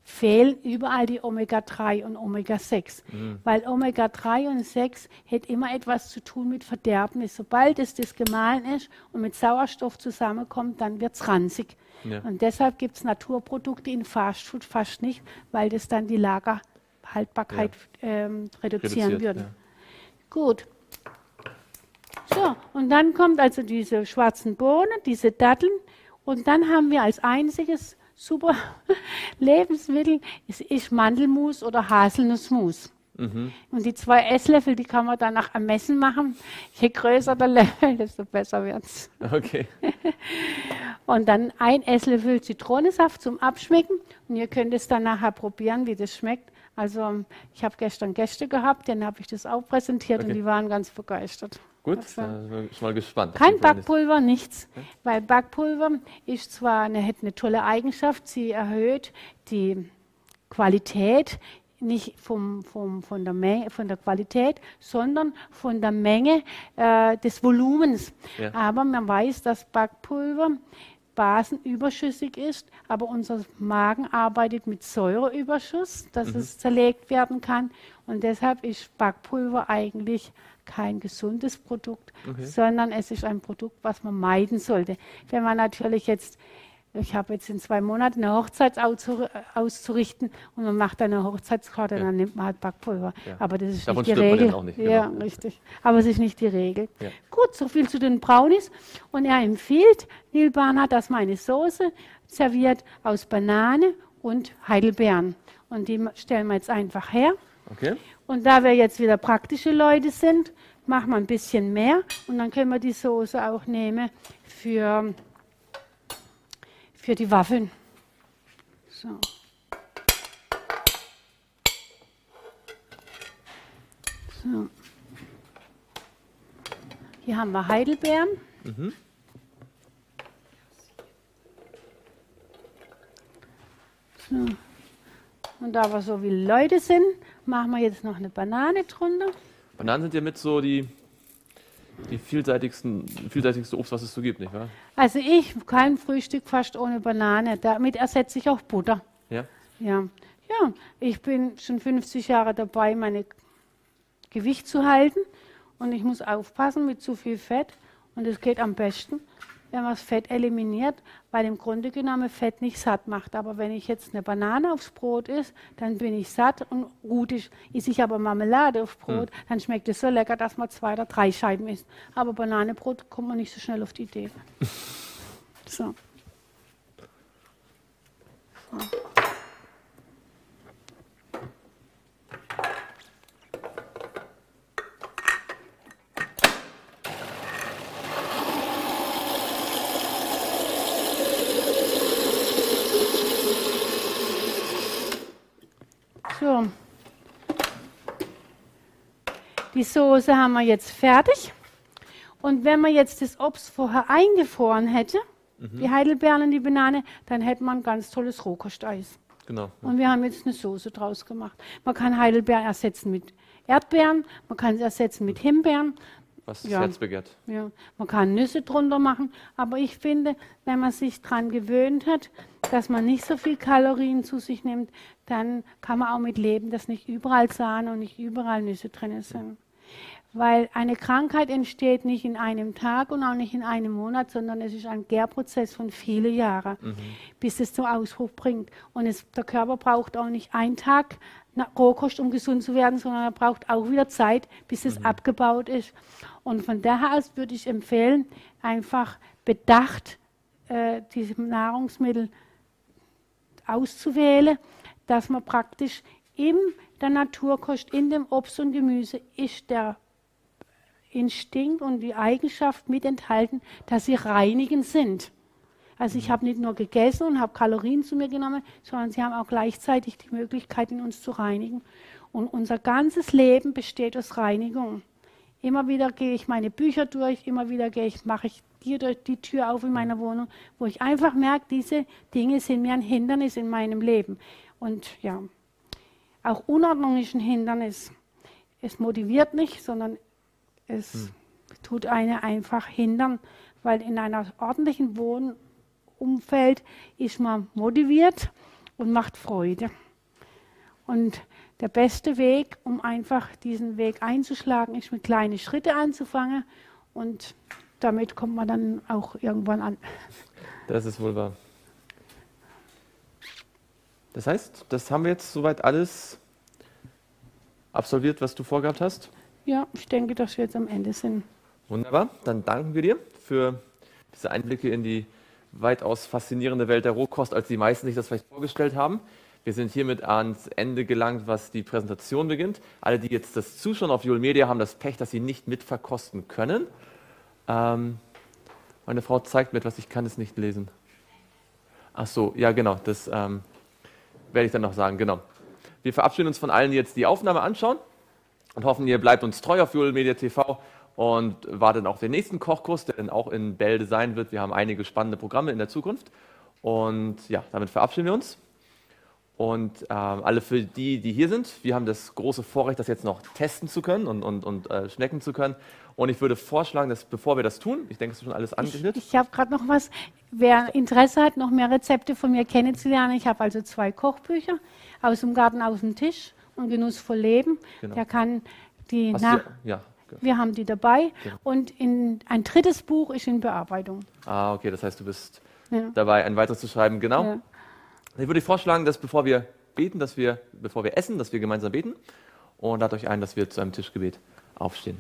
fehlen überall die Omega drei und Omega sechs. Mhm. Weil Omega drei und sechs hat immer etwas zu tun mit Verderbnis. Sobald es das gemahlen ist und mit Sauerstoff zusammenkommt, dann wird es ranzig. Ja. Und deshalb gibt es Naturprodukte in Fastfood fast nicht, weil das dann die Lagerhaltbarkeit ja. ähm, reduzieren Reduziert, würde. Ja. Gut. So, und dann kommt also diese schwarzen Bohnen, diese Datteln. Und dann haben wir als einziges super Lebensmittel, es ist Mandelmus oder Haselnussmus. Mhm. Und die zwei Esslöffel, die kann man dann nach Ermessen machen. Je größer der Löffel, desto besser wird es. Okay. Und dann ein Esslöffel Zitronensaft zum Abschmecken. Und ihr könnt es dann nachher probieren, wie das schmeckt. Also ich habe gestern Gäste gehabt, denen habe ich das auch präsentiert okay. und die waren ganz begeistert. Gut, also, da bin ich mal gespannt. Kein Backpulver, nichts. Ja? Weil Backpulver ist zwar eine, hat eine tolle Eigenschaft, sie erhöht die Qualität, nicht vom, vom, von, der Menge, von der Qualität, sondern von der Menge äh, des Volumens. Ja. Aber man weiß, dass Backpulver basenüberschüssig ist, aber unser Magen arbeitet mit Säureüberschuss, dass mhm. es zerlegt werden kann. Und deshalb ist Backpulver eigentlich kein gesundes Produkt, okay. sondern es ist ein Produkt, was man meiden sollte. Wenn man natürlich jetzt, ich habe jetzt in zwei Monaten eine Hochzeit auszurichten und man macht eine Hochzeitskarte, ja. dann nimmt man halt Backpulver. Ja. Aber das ist Davon nicht die Regel. Auch nicht, genau. Ja, richtig. Aber es ist nicht die Regel. Ja. Gut, so viel zu den Brownies. Und er empfiehlt, Neil Barnard, dass man eine Soße serviert aus Banane und Heidelbeeren. Und die stellen wir jetzt einfach her. Okay. Und da wir jetzt wieder praktische Leute sind, machen wir ein bisschen mehr. Und dann können wir die Soße auch nehmen für, für die Waffeln. So. So. Hier haben wir Heidelbeeren. Mhm. So. Und da wir so viele Leute sind, machen wir jetzt noch eine Banane drunter. Bananen sind ja mit so die, die vielseitigsten, vielseitigste Obst, was es so gibt, nicht wahr? Also ich, kein Frühstück fast ohne Banane. Damit ersetze ich auch Butter. Ja? Ja. Ja, ich bin schon fünfzig Jahre dabei, mein Gewicht zu halten. Und ich muss aufpassen mit zu viel Fett. Und es geht am besten, wenn man das Fett eliminiert, weil im Grunde genommen Fett nicht satt macht. Aber wenn ich jetzt eine Banane aufs Brot esse, dann bin ich satt und gut ist. Esse ich aber Marmelade aufs Brot, hm. dann schmeckt es so lecker, dass man zwei oder drei Scheiben isst. Aber Bananenbrot kommt man nicht so schnell auf die Idee. So. So. So, die Soße haben wir jetzt fertig. Und wenn man jetzt das Obst vorher eingefroren hätte, mhm. die Heidelbeeren und die Banane, dann hätte man ein ganz tolles Rohkosteis. Genau. Ja. Und wir haben jetzt eine Soße draus gemacht. Man kann Heidelbeeren ersetzen mit Erdbeeren, man kann sie ersetzen mit Himbeeren. Was das ja. Herz begehrt. Ja. Man kann Nüsse drunter machen, aber ich finde, wenn man sich daran gewöhnt hat, dass man nicht so viel Kalorien zu sich nimmt, dann kann man auch mit leben, dass nicht überall Sahne und nicht überall Nüsse drin sind. Weil eine Krankheit entsteht nicht in einem Tag und auch nicht in einem Monat, sondern es ist ein Gärprozess von vielen Jahren, mhm. bis es zum Ausbruch bringt. Und es, der Körper braucht auch nicht einen Tag Rohkost, um gesund zu werden, sondern er braucht auch wieder Zeit, bis es mhm. abgebaut ist. Und von daher aus würde ich empfehlen, einfach bedacht äh, diese Nahrungsmittel auszuwählen, dass man praktisch in der Naturkost, in dem Obst und Gemüse ist der Instinkt und die Eigenschaft mit enthalten, dass sie reinigend sind. Also ich habe nicht nur gegessen und habe Kalorien zu mir genommen, sondern sie haben auch gleichzeitig die Möglichkeit, in uns zu reinigen. Und unser ganzes Leben besteht aus Reinigung. Immer wieder gehe ich meine Bücher durch, immer wieder gehe ich, mache ich die, die Tür auf in meiner Wohnung, wo ich einfach merke, diese Dinge sind mir ein Hindernis in meinem Leben. Und ja, auch Unordnung ist ein Hindernis. Es motiviert nicht, sondern es hm. tut einen einfach hindern, weil in einer ordentlichen Wohnung Umfeld ist man motiviert und macht Freude. Und der beste Weg, um einfach diesen Weg einzuschlagen, ist mit kleinen Schritten anzufangen und damit kommt man dann auch irgendwann an. Das ist wohl wahr. Das heißt, das haben wir jetzt soweit alles absolviert, was du vorgehabt hast? Ja, ich denke, dass wir jetzt am Ende sind. Wunderbar, dann danken wir dir für diese Einblicke in die weitaus faszinierende Welt der Rohkost, als die meisten sich das vielleicht vorgestellt haben. Wir sind hiermit ans Ende gelangt, was die Präsentation beginnt. Alle, die jetzt das zuschauen auf Joel Media, haben das Pech, dass sie nicht mitverkosten können. Ähm, meine Frau zeigt mir etwas, ich kann es nicht lesen. Ach so, ja genau, das ähm, werde ich dann noch sagen, genau. Wir verabschieden uns von allen, die jetzt die Aufnahme anschauen und hoffen, ihr bleibt uns treu auf Joel Media T V und wartet auf den nächsten Kochkurs, der dann auch in Bälde sein wird. Wir haben einige spannende Programme in der Zukunft und ja, damit verabschieden wir uns. Und ähm, alle für die, die hier sind, wir haben das große Vorrecht, das jetzt noch testen zu können und, und, und äh, schmecken zu können. Und ich würde vorschlagen, dass bevor wir das tun, ich denke, es ist schon alles angerichtet. Ich, ich habe gerade noch was, wer Interesse hat, noch mehr Rezepte von mir kennenzulernen. Ich habe also zwei Kochbücher, aus dem Garten, aus dem Tisch und Genussvoll Leben. Genau. Der kann die Hast nach... du, ja, genau. Wir haben die dabei Genau. und in, ein drittes Buch ist in Bearbeitung. Ah, okay, das heißt, du bist Ja. dabei, ein weiteres zu schreiben. Genau. Ja. Ich würde vorschlagen, dass bevor wir beten, dass wir, bevor wir essen, dass wir gemeinsam beten und lade euch ein, dass wir zu einem Tischgebet aufstehen.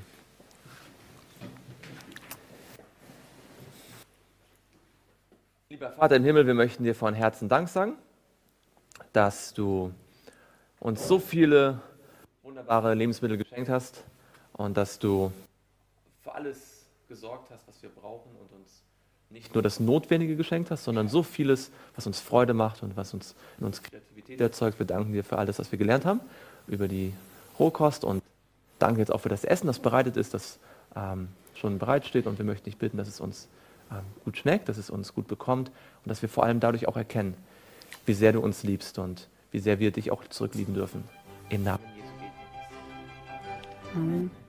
Lieber Vater im Himmel, wir möchten dir von Herzen Dank sagen, dass du uns so viele wunderbare Lebensmittel geschenkt hast und dass du für alles gesorgt hast, was wir brauchen und uns nicht nur das Notwendige geschenkt hast, sondern so vieles, was uns Freude macht und was uns in uns Kreativität erzeugt. Wir danken dir für alles, was wir gelernt haben über die Rohkost und danke jetzt auch für das Essen, das bereitet ist, das ähm, schon bereitsteht und wir möchten dich bitten, dass es uns ähm, gut schmeckt, dass es uns gut bekommt und dass wir vor allem dadurch auch erkennen, wie sehr du uns liebst und wie sehr wir dich auch zurücklieben dürfen. Im Namen Jesu. Amen.